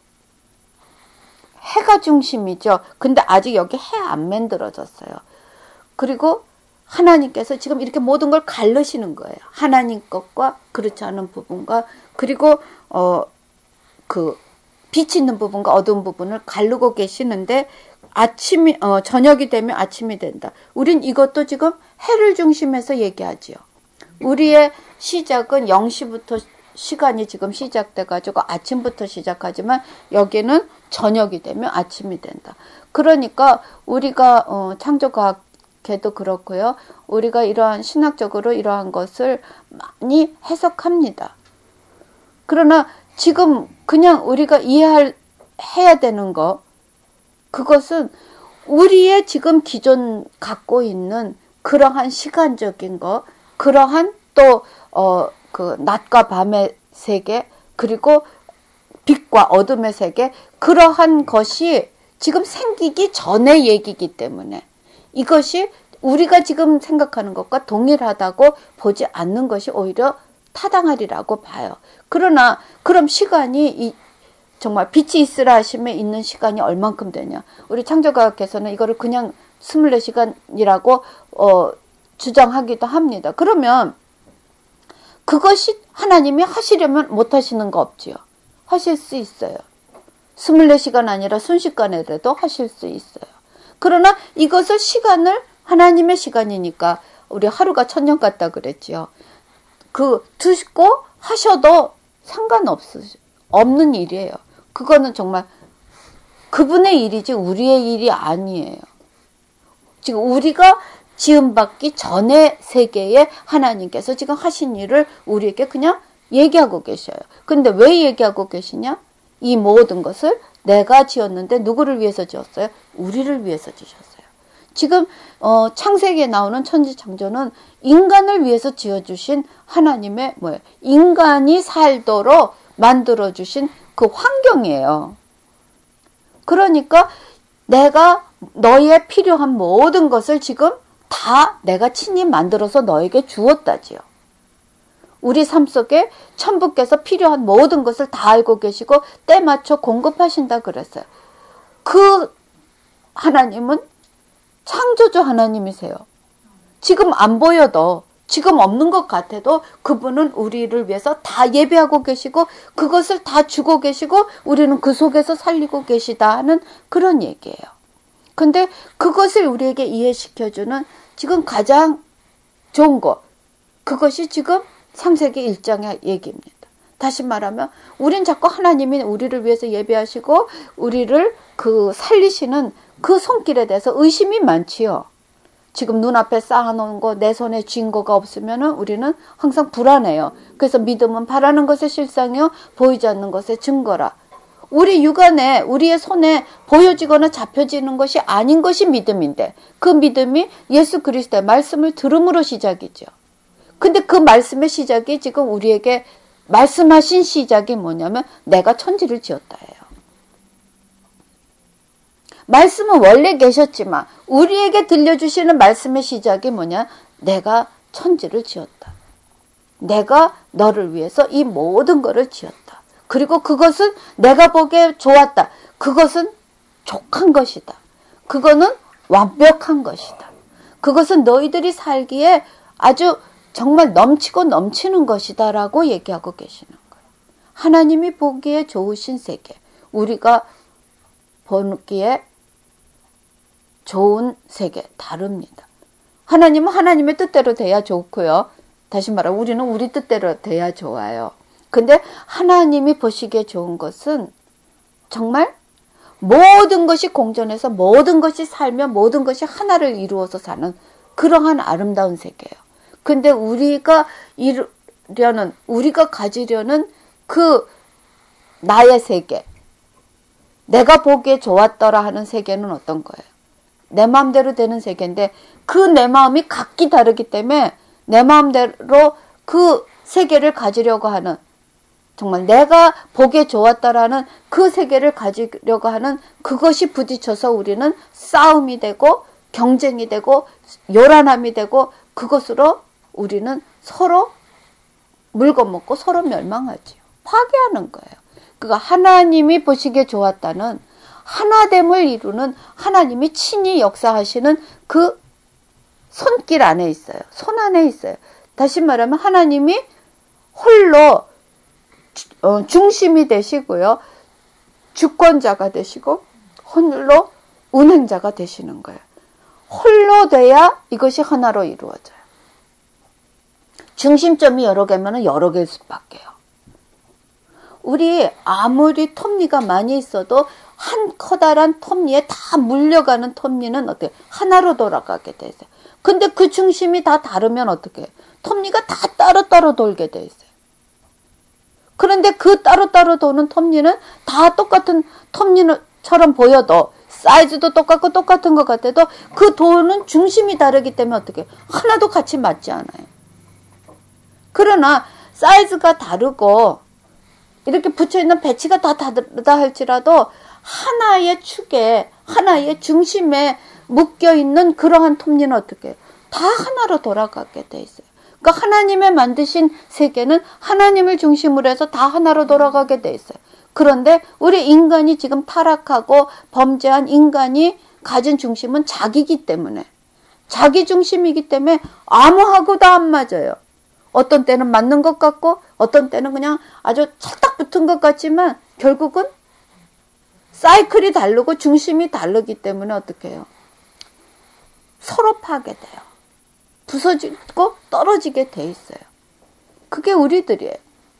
해가 중심이죠. 근데 아직 여기 해 안 만들어졌어요. 그리고 하나님께서 지금 이렇게 모든 걸 가르시는 거예요. 하나님 것과 그렇지 않은 부분과 그리고 그 빛이 있는 부분과 어두운 부분을 가르고 계시는데 저녁이 되면 아침이 된다. 우린 이것도 지금 해를 중심해서 얘기하지요. 우리의 시작은 0시부터 시간이 지금 시작돼 가지고 아침부터 시작하지만 여기는 저녁이 되면 아침이 된다. 그러니까 우리가 창조과학에도 그렇고요. 우리가 이러한 신학적으로 이러한 것을 많이 해석합니다. 그러나 지금 그냥 우리가 해야 되는 거 그것은 우리의 지금 기존 갖고 있는 그러한 시간적인 거, 그러한 또 그 낮과 밤의 세계, 그리고 빛과 어둠의 세계, 그러한 것이 지금 생기기 전의 얘기이기 때문에 이것이 우리가 지금 생각하는 것과 동일하다고 보지 않는 것이 오히려 타당하리라고 봐요. 그러나 그럼 시간이 정말 빛이 있으라 하심에 있는 시간이 얼만큼 되냐. 우리 창조과학에서는 이거를 그냥 24시간이라고 주장하기도 합니다. 그러면 그것이 하나님이 하시려면 못 하시는 거 없지요. 하실 수 있어요. 24시간 아니라 순식간에라도 하실 수 있어요. 그러나 이것을 시간을 하나님의 시간이니까 우리 하루가 1000년 같다 그랬지요. 두고 하셔도 없는 일이에요. 그거는 정말 그분의 일이지 우리의 일이 아니에요. 지금 우리가 지음받기 전의 세계에 하나님께서 지금 하신 일을 우리에게 그냥 얘기하고 계셔요. 근데 왜 얘기하고 계시냐? 이 모든 것을 내가 지었는데 누구를 위해서 지었어요? 우리를 위해서 지셨어요. 지금 창세기에 나오는 천지창조는 인간을 위해서 지어주신 하나님의 인간이 살도록 만들어주신 그 환경이에요. 그러니까 내가 너의 필요한 모든 것을 지금 다 내가 친히 만들어서 너에게 주었다지요. 우리 삶 속에 천부께서 필요한 모든 것을 다 알고 계시고 때 맞춰 공급하신다 그랬어요. 그 하나님은 창조주 하나님이세요. 지금 안 보여도 지금 없는 것 같아도 그분은 우리를 위해서 다 예배하고 계시고 그것을 다 주고 계시고 우리는 그 속에서 살리고 계시다 하는 그런 얘기예요. 근데 그것을 우리에게 이해시켜주는 지금 가장 좋은 것 그것이 지금 창세기 1장의 얘기입니다. 다시 말하면 우린 자꾸 하나님이 우리를 위해서 예배하시고 우리를 살리시는 그 손길에 대해서 의심이 많지요. 지금 눈앞에 쌓아놓은 거, 내 손에 쥔 거가 없으면 우리는 항상 불안해요. 그래서 믿음은 바라는 것의 실상이요 보이지 않는 것의 증거라. 우리 육안에 우리의 손에 보여지거나 잡혀지는 것이 아닌 것이 믿음인데 그 믿음이 예수 그리스도의 말씀을 들음으로 시작이죠. 근데 그 말씀의 시작이 지금 우리에게 말씀하신 시작이 뭐냐면 내가 천지를 지었다예요. 말씀은 원래 계셨지만 우리에게 들려주시는 말씀의 시작이 뭐냐? 내가 천지를 지었다. 내가 너를 위해서 이 모든 것을 지었다. 그리고 그것은 내가 보기에 좋았다. 그것은 족한 것이다. 그거는 완벽한 것이다. 그것은 너희들이 살기에 아주 정말 넘치고 넘치는 것이다 라고 얘기하고 계시는 거예요. 하나님이 보기에 좋으신 세계, 우리가 보기에 좋은 세계 다릅니다. 하나님은 하나님의 뜻대로 돼야 좋고요. 다시 말하면 우리는 우리 뜻대로 돼야 좋아요. 근데 하나님이 보시기에 좋은 것은 정말 모든 것이 공존해서 모든 것이 살며 모든 것이 하나를 이루어서 사는 그러한 아름다운 세계예요. 근데 우리가 우리가 가지려는 그 나의 세계, 내가 보기에 좋았더라 하는 세계는 어떤 거예요? 내 마음대로 되는 세계인데 그 내 마음이 각기 다르기 때문에 내 마음대로 그 세계를 가지려고 하는, 정말 내가 보기에 좋았다라는 그 세계를 가지려고 하는 그것이 부딪혀서 우리는 싸움이 되고 경쟁이 되고 요란함이 되고 그것으로 우리는 서로 물거먹고 서로 멸망하지요. 파괴하는 거예요. 그러니까 하나님이 보시기에 좋았다는 하나됨을 이루는 하나님이 친히 역사하시는 그 손길 안에 있어요. 손 안에 있어요. 다시 말하면 하나님이 홀로 중심이 되시고요. 주권자가 되시고 홀로 운행자가 되시는 거예요. 홀로 돼야 이것이 하나로 이루어져요. 중심점이 여러 개면 여러 개일 수밖에요. 우리 아무리 톱니가 많이 있어도 한 커다란 톱니에 다 물려가는 톱니는 어떻게 하나로 돌아가게 돼 있어요. 근데 그 중심이 다 다르면 어떻게 해요? 톱니가 다 따로따로 돌게 돼 있어요. 그런데 그 따로따로 도는 톱니는 다 똑같은 톱니처럼 보여도 사이즈도 똑같고 똑같은 것 같아도 그 도는 중심이 다르기 때문에 어떻게 해요? 하나도 같이 맞지 않아요. 그러나 사이즈가 다르고 이렇게 붙여있는 배치가 다 다르다 할지라도 하나의 축에 하나의 중심에 묶여있는 그러한 톱니는 어떻게 해요? 다 하나로 돌아가게 돼 있어요. 그러니까 하나님의 만드신 세계는 하나님을 중심으로 해서 다 하나로 돌아가게 돼 있어요. 그런데 우리 인간이 지금 타락하고 범죄한 인간이 가진 중심은 자기이기 때문에, 자기 중심이기 때문에 아무하고도 안 맞아요. 어떤 때는 맞는 것 같고 어떤 때는 그냥 아주 찰딱 붙은 것 같지만 결국은 사이클이 다르고 중심이 다르기 때문에 어떻게 해요? 서로 파괴돼요. 부서지고 떨어지게 돼 있어요. 그게 우리들이에요.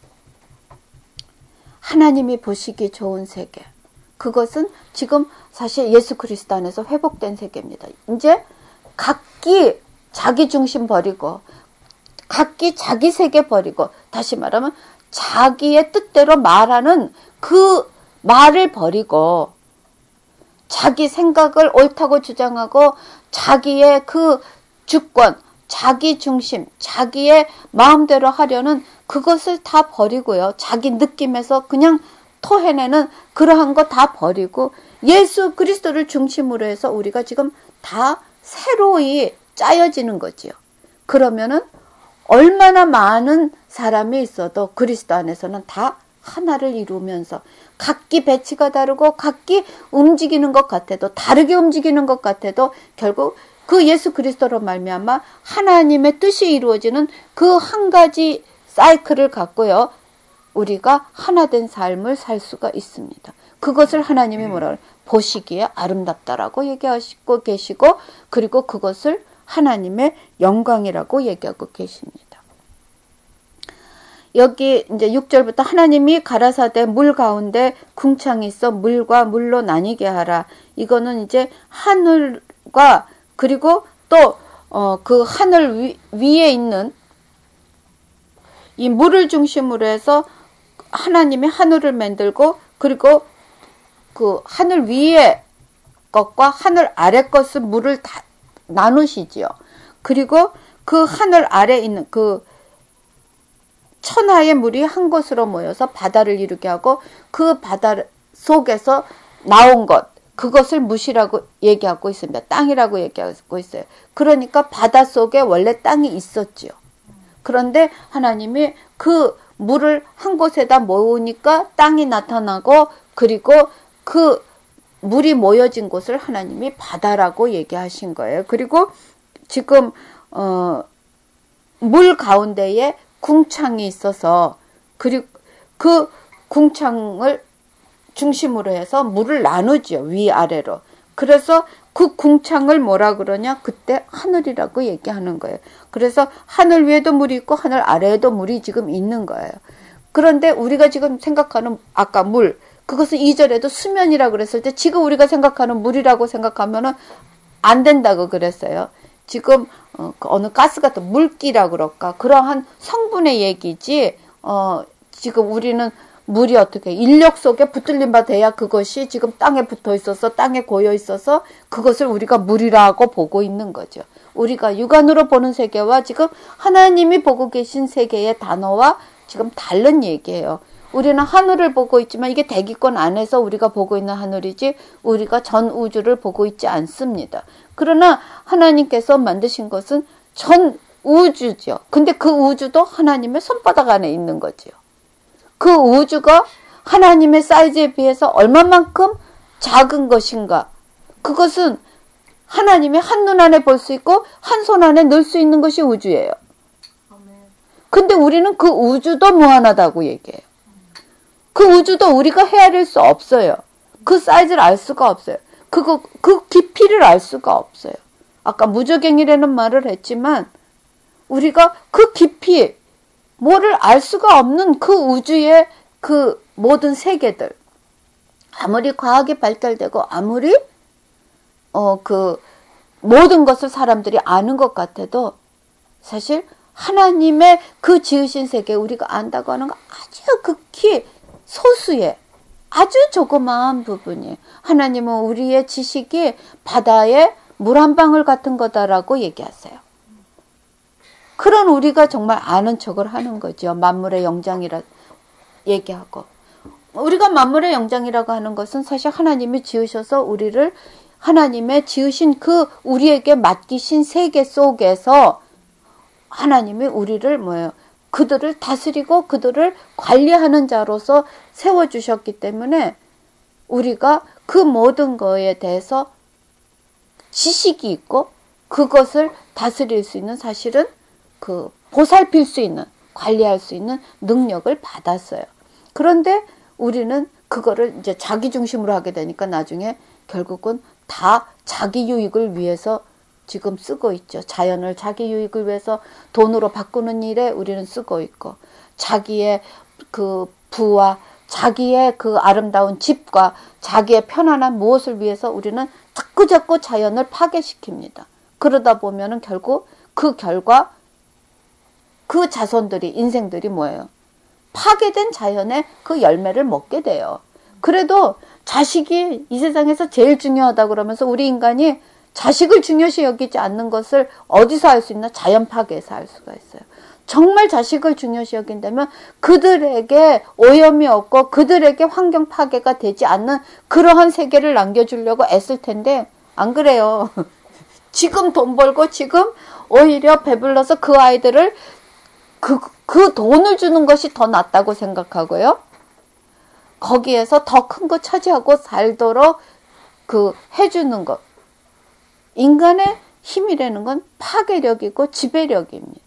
하나님이 보시기 좋은 세계. 그것은 지금 사실 예수 그리스도 안에서 회복된 세계입니다. 이제 각기 자기 중심 버리고 각기 자기 세계 버리고, 다시 말하면 자기의 뜻대로 말하는 그 말을 버리고 자기 생각을 옳다고 주장하고 자기의 그 주권, 자기 중심, 자기의 마음대로 하려는 그것을 다 버리고요. 자기 느낌에서 그냥 토해내는 그러한 거 다 버리고 예수 그리스도를 중심으로 해서 우리가 지금 다 새로이 짜여지는 거지요. 그러면은 얼마나 많은 사람이 있어도 그리스도 안에서는 다 하나를 이루면서 각기 배치가 다르고 각기 움직이는 것 같아도 다르게 움직이는 것 같아도 결국 그 예수 그리스도로 말미암아 하나님의 뜻이 이루어지는 그 한 가지 사이클을 갖고요. 우리가 하나된 삶을 살 수가 있습니다. 그것을 하나님이 뭐라 그래요? 보시기에 아름답다라고 얘기하시고 계시고 그리고 그것을 하나님의 영광이라고 얘기하고 계십니다. 여기 이제 6절부터 하나님이 가라사대 물 가운데 궁창이 있어 물과 물로 나뉘게 하라. 이거는 이제 하늘과 그리고 또 그 하늘 위에 있는 이 물을 중심으로 해서 하나님이 하늘을 만들고 그리고 그 하늘 위에 것과 하늘 아래 것을 물을 다 나누시지요. 그리고 그 하늘 아래 있는 그 천하의 물이 한 곳으로 모여서 바다를 이루게 하고 그 바다 속에서 나온 것, 그것을 무시라고 얘기하고 있습니다. 땅이라고 얘기하고 있어요. 그러니까 바다 속에 원래 땅이 있었지요. 그런데 하나님이 그 물을 한 곳에다 모으니까 땅이 나타나고, 그리고 그 물이 모여진 곳을 하나님이 바다라고 얘기하신 거예요. 그리고 지금 물 가운데에 궁창이 있어서, 그리고 그 궁창을 중심으로 해서 물을 나누죠. 위아래로. 그래서 그 궁창을 뭐라 그러냐? 그때 하늘이라고 얘기하는 거예요. 그래서 하늘 위에도 물이 있고 하늘 아래에도 물이 지금 있는 거예요. 그런데 우리가 지금 생각하는 아까 물, 그것을 2절에도 수면이라고 그랬을 때 지금 우리가 생각하는 물이라고 생각하면은 안 된다고 그랬어요. 지금 어느 가스 같은 물기라고 그럴까? 그러한 성분의 얘기지. 지금 우리는 물이 어떻게 인력 속에 붙들림 바 돼야 그것이 지금 땅에 붙어 있어서 땅에 고여 있어서 그것을 우리가 물이라고 보고 있는 거죠. 우리가 육안으로 보는 세계와 지금 하나님이 보고 계신 세계의 단어와 지금 다른 얘기예요. 우리는 하늘을 보고 있지만 이게 대기권 안에서 우리가 보고 있는 하늘이지 우리가 전 우주를 보고 있지 않습니다. 그러나 하나님께서 만드신 것은 전 우주죠. 근데 그 우주도 하나님의 손바닥 안에 있는 거죠. 그 우주가 하나님의 사이즈에 비해서 얼마만큼 작은 것인가. 그것은 하나님의 한눈 안에 볼 수 있고 한 손 안에 넣을 수 있는 것이 우주예요. 근데 우리는 그 우주도 무한하다고 얘기해요. 그 우주도 우리가 헤아릴 수 없어요. 그 사이즈를 알 수가 없어요. 그 깊이를 알 수가 없어요. 아까 무저갱이라는 말을 했지만 우리가 그 깊이, 뭐를 알 수가 없는 그 우주의 그 모든 세계들, 아무리 과학이 발달되고 아무리 그 모든 것을 사람들이 아는 것 같아도 사실 하나님의 그 지으신 세계 우리가 안다고 하는 거 아주 극히 소수의 아주 조그마한 부분이에요. 하나님은 우리의 지식이 바다의 물 한 방울 같은 거다라고 얘기하세요. 그런 우리가 정말 아는 척을 하는 거죠. 만물의 영장이라 얘기하고. 우리가 만물의 영장이라고 하는 것은 사실 하나님이 지으셔서 우리를 하나님의 지으신 그 우리에게 맡기신 세계 속에서 하나님이 우리를 그들을 다스리고 그들을 관리하는 자로서 세워주셨기 때문에 우리가 그 모든 거에 대해서 지식이 있고 그것을 다스릴 수 있는 사실은 그 보살필 수 있는, 관리할 수 있는 능력을 받았어요. 그런데 우리는 그거를 이제 자기 중심으로 하게 되니까 나중에 결국은 다 자기 유익을 위해서 지금 쓰고 있죠. 자연을 자기 유익을 위해서 돈으로 바꾸는 일에 우리는 쓰고 있고, 자기의 그 부와 자기의 그 아름다운 집과 자기의 편안한 무엇을 위해서 우리는 자꾸자꾸 자연을 파괴시킵니다. 그러다 보면은 결국 그 결과 그 자손들이, 인생들이 뭐예요? 파괴된 자연의 그 열매를 먹게 돼요. 그래도 자식이 이 세상에서 제일 중요하다 그러면서 우리 인간이 자식을 중요시 여기지 않는 것을 어디서 알 수 있나? 자연 파괴에서 알 수가 있어요. 정말 자식을 중요시 여긴다면 그들에게 오염이 없고 그들에게 환경 파괴가 되지 않는 그러한 세계를 남겨주려고 애쓸 텐데 안 그래요. 지금 돈 벌고 지금 오히려 배불러서 그 아이들을 그 돈을 주는 것이 더 낫다고 생각하고요. 거기에서 더 큰 거 차지하고 살도록 해주는 것. 인간의 힘이라는 건 파괴력이고 지배력입니다.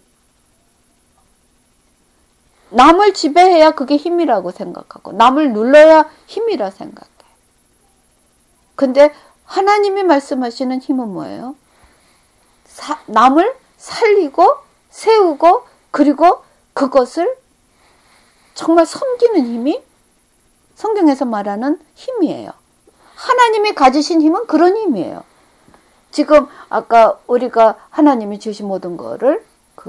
남을 지배해야 그게 힘이라고 생각하고 남을 눌러야 힘이라 생각해요. 근데 하나님이 말씀하시는 힘은 뭐예요? 남을 살리고 세우고 그리고 그것을 정말 섬기는 힘이 성경에서 말하는 힘이에요. 하나님이 가지신 힘은 그런 힘이에요. 지금 아까 우리가 하나님이 주신 모든 거를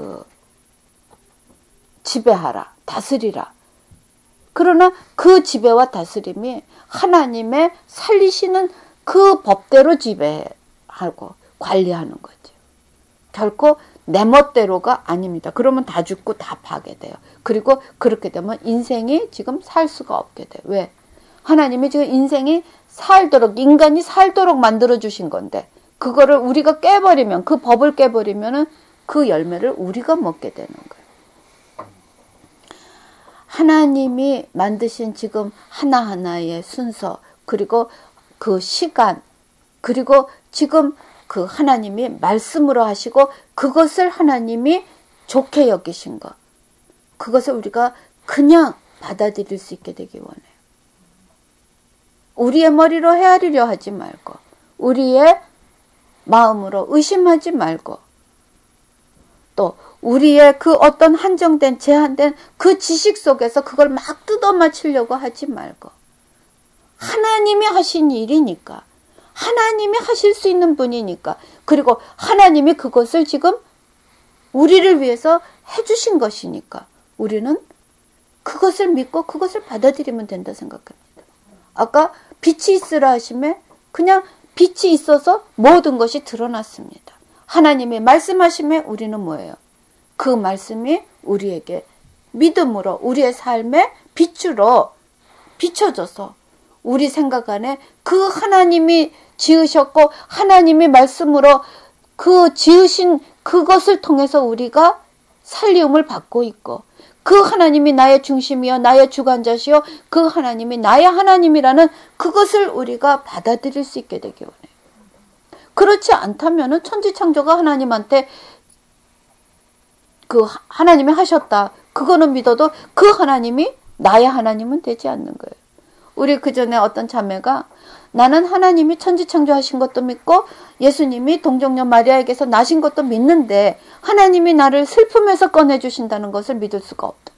지배하라, 다스리라. 그러나 그 지배와 다스림이 하나님의 살리시는 그 법대로 지배하고 관리하는 거죠. 결코 내 멋대로가 아닙니다. 그러면 다 죽고 다 파괴돼요. 그리고 그렇게 되면 인생이 지금 살 수가 없게 돼. 왜? 하나님이 지금 인생이 살도록, 인간이 살도록 만들어 주신 건데 그거를 우리가 깨버리면, 그 법을 깨버리면은 그 열매를 우리가 먹게 되는 거예요. 하나님이 만드신 지금 하나하나의 순서, 그리고 그 시간, 그리고 지금 그 하나님이 말씀으로 하시고 그것을 하나님이 좋게 여기신 것, 그것을 우리가 그냥 받아들일 수 있게 되기 원해요. 우리의 머리로 헤아리려 하지 말고, 우리의 마음으로 의심하지 말고, 또 우리의 그 어떤 한정된, 제한된 그 지식 속에서 그걸 막 뜯어맞추려고 하지 말고, 하나님이 하신 일이니까, 하나님이 하실 수 있는 분이니까, 그리고 하나님이 그것을 지금 우리를 위해서 해주신 것이니까 우리는 그것을 믿고 그것을 받아들이면 된다 생각합니다. 아까 빛이 있으라 하심에 그냥 빛이 있어서 모든 것이 드러났습니다. 하나님이 말씀하심에 우리는 뭐예요? 그 말씀이 우리에게 믿음으로 우리의 삶의 빛으로 비춰져서 우리 생각 안에 그 하나님이 지으셨고 하나님이 말씀으로 그 지으신 그것을 통해서 우리가 살리움을 받고 있고, 그 하나님이 나의 중심이요 나의 주관자시요 그 하나님이 나의 하나님이라는 그것을 우리가 받아들일 수 있게 되기 원해요. 그렇지 않다면은 천지창조가 하나님한테 그 하나님이 하셨다, 그거는 믿어도 그 하나님이 나의 하나님은 되지 않는 거예요. 우리 그 전에 어떤 자매가 나는 하나님이 천지창조하신 것도 믿고 예수님이 동정녀 마리아에게서 나신 것도 믿는데 하나님이 나를 슬픔에서 꺼내주신다는 것을 믿을 수가 없다.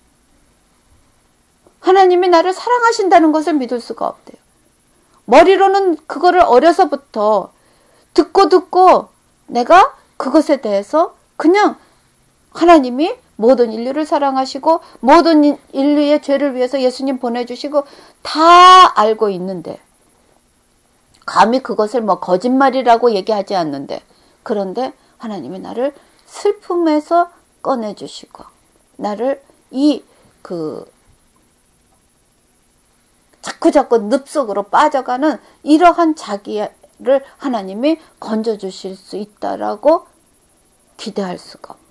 하나님이 나를 사랑하신다는 것을 믿을 수가 없대요. 머리로는 그거를 어려서부터 듣고 내가 그것에 대해서 그냥 하나님이 모든 인류를 사랑하시고 모든 인류의 죄를 위해서 예수님 보내주시고 다 알고 있는데, 감히 그것을 뭐 거짓말이라고 얘기하지 않는데, 그런데 하나님이 나를 슬픔에서 꺼내주시고 나를 자꾸 늪속으로 빠져가는 이러한 자기를 하나님이 건져주실 수 있다라고 기대할 수가 없다.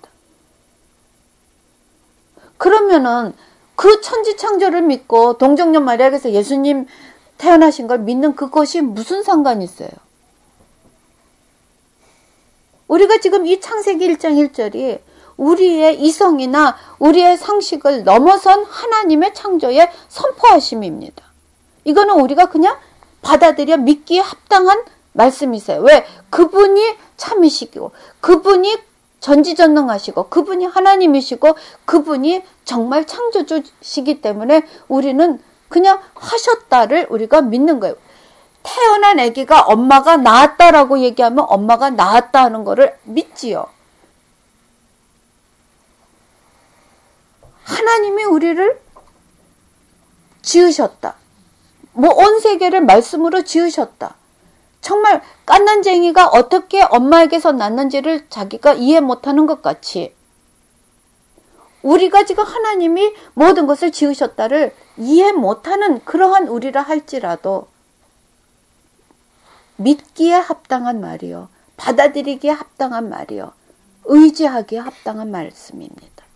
그러면은 그 천지창조를 믿고 동정녀 마리아에게서 예수님 태어나신 걸 믿는 그것이 무슨 상관이 있어요? 우리가 지금 이 창세기 1장 1절이 우리의 이성이나 우리의 상식을 넘어선 하나님의 창조의 선포하심입니다. 이거는 우리가 그냥 받아들여 믿기에 합당한 말씀이세요. 왜? 그분이 참이시고 그분이 전지전능하시고 그분이 하나님이시고 그분이 정말 창조주시기 때문에 우리는 그냥 하셨다를 우리가 믿는 거예요. 태어난 아기가 엄마가 낳았다라고 얘기하면 엄마가 낳았다 하는 거를 믿지요. 하나님이 우리를 지으셨다. 온 세계를 말씀으로 지으셨다. 정말 깐난쟁이가 어떻게 엄마에게서 낳는지를 자기가 이해 못하는 것 같이 우리가 지금 하나님이 모든 것을 지으셨다를 이해 못하는 그러한 우리라 할지라도 믿기에 합당한 말이요, 받아들이기에 합당한 말이요, 의지하기에 합당한 말씀입니다.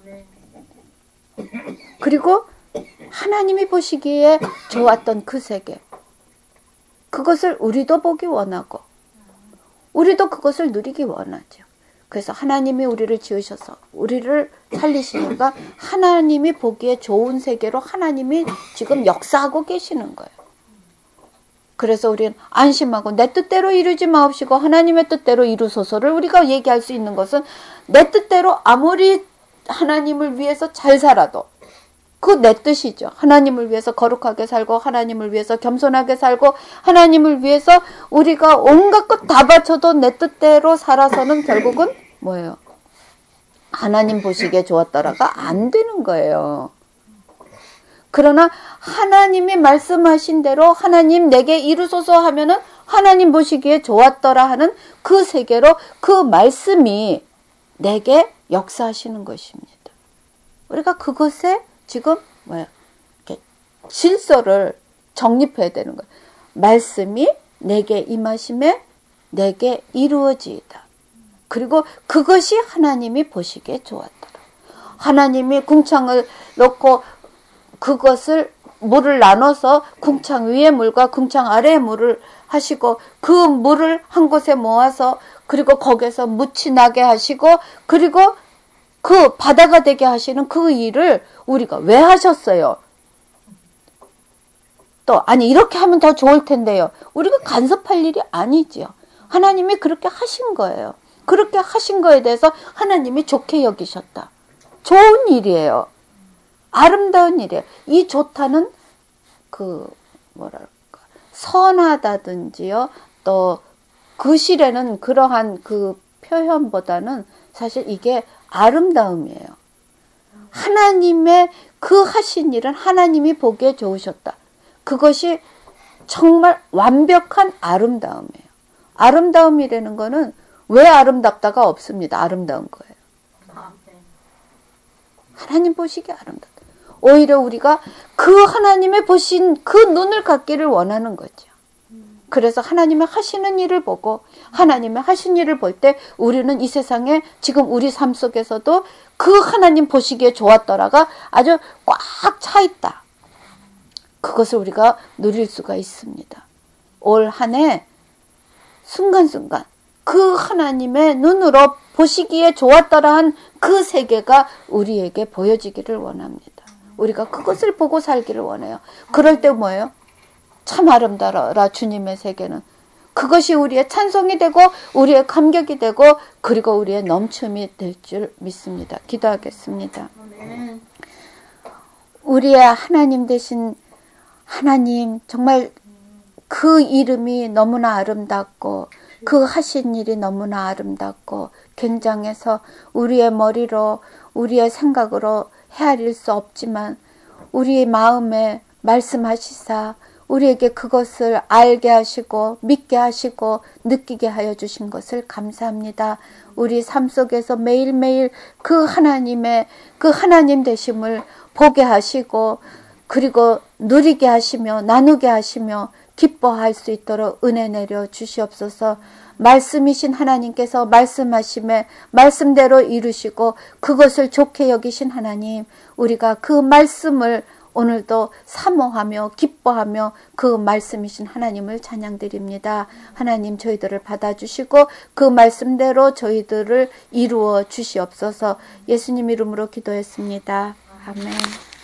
그리고 하나님이 보시기에 좋았던 그 세계, 그것을 우리도 보기 원하고 우리도 그것을 누리기 원하죠. 그래서 하나님이 우리를 지으셔서 우리를 살리시니까 하나님이 보기에 좋은 세계로 하나님이 지금 역사하고 계시는 거예요. 그래서 우리는 안심하고 내 뜻대로 이루지 마옵시고 하나님의 뜻대로 이루소서를 우리가 얘기할 수 있는 것은, 내 뜻대로 아무리 하나님을 위해서 잘 살아도 그 내 뜻이죠. 하나님을 위해서 거룩하게 살고 하나님을 위해서 겸손하게 살고 하나님을 위해서 우리가 온갖 것 다 바쳐도 내 뜻대로 살아서는 결국은 뭐예요? 하나님 보시기에 좋았더라가 안 되는 거예요. 그러나 하나님이 말씀하신 대로 하나님 내게 이루소서 하면은 하나님 보시기에 좋았더라 하는 그 세계로 그 말씀이 내게 역사하시는 것입니다. 우리가 그것에 지금 뭐야? 이렇게 질서를 정립해야 되는 거예요. 말씀이 내게 임하심에 내게 이루어지이다. 그리고 그것이 하나님이 보시기에 좋았더라. 하나님이 궁창을 넣고 그것을 물을 나눠서 궁창 위의 물과 궁창 아래의 물을 하시고 그 물을 한 곳에 모아서 그리고 거기서 묻이 나게 하시고 그리고 그 바다가 되게 하시는 그 일을 우리가 왜 하셨어요? 또 아니 이렇게 하면 더 좋을 텐데요. 우리가 간섭할 일이 아니지요. 하나님이 그렇게 하신 거예요. 그렇게 하신 거에 대해서 하나님이 좋게 여기셨다. 좋은 일이에요. 아름다운 일이에요. 이 좋다는 그 뭐랄까 선하다든지요. 또 그 실에는 그러한 그 표현보다는 사실 이게 아름다움이에요. 하나님의 그 하신 일은 하나님이 보기에 좋으셨다. 그것이 정말 완벽한 아름다움이에요. 아름다움이라는 거는 왜 아름답다가 없습니다. 아름다운 거예요. 하나님 보시기에 아름답다. 오히려 우리가 그 하나님의 보신 그 눈을 갖기를 원하는 거죠. 그래서 하나님의 하시는 일을 보고 하나님의 하신 일을 볼 때 우리는 이 세상에 지금 우리 삶 속에서도 그 하나님 보시기에 좋았더라가 아주 꽉 차 있다. 그것을 우리가 누릴 수가 있습니다. 올 한 해 순간순간 그 하나님의 눈으로 보시기에 좋았더라 한 그 세계가 우리에게 보여지기를 원합니다. 우리가 그것을 보고 살기를 원해요. 그럴 때 뭐예요? 참 아름다워라 주님의 세계는. 그것이 우리의 찬송이 되고 우리의 감격이 되고 그리고 우리의 넘침이 될 줄 믿습니다. 기도하겠습니다. 우리의 하나님 되신 하나님 정말 그 이름이 너무나 아름답고 그 하신 일이 너무나 아름답고 굉장해서 우리의 머리로 우리의 생각으로 헤아릴 수 없지만 우리 마음에 말씀하시사 우리에게 그것을 알게 하시고 믿게 하시고 느끼게 하여 주신 것을 감사합니다. 우리 삶 속에서 매일매일 그 하나님의 그 하나님 되심을 보게 하시고 그리고 누리게 하시며 나누게 하시며 기뻐할 수 있도록 은혜 내려 주시옵소서. 말씀이신 하나님께서 말씀하심에 말씀대로 이루시고 그것을 좋게 여기신 하나님, 우리가 그 말씀을 오늘도 사모하며 기뻐하며 그 말씀이신 하나님을 찬양드립니다. 하나님 저희들을 받아주시고 그 말씀대로 저희들을 이루어 주시옵소서. 예수님 이름으로 기도했습니다. 아멘.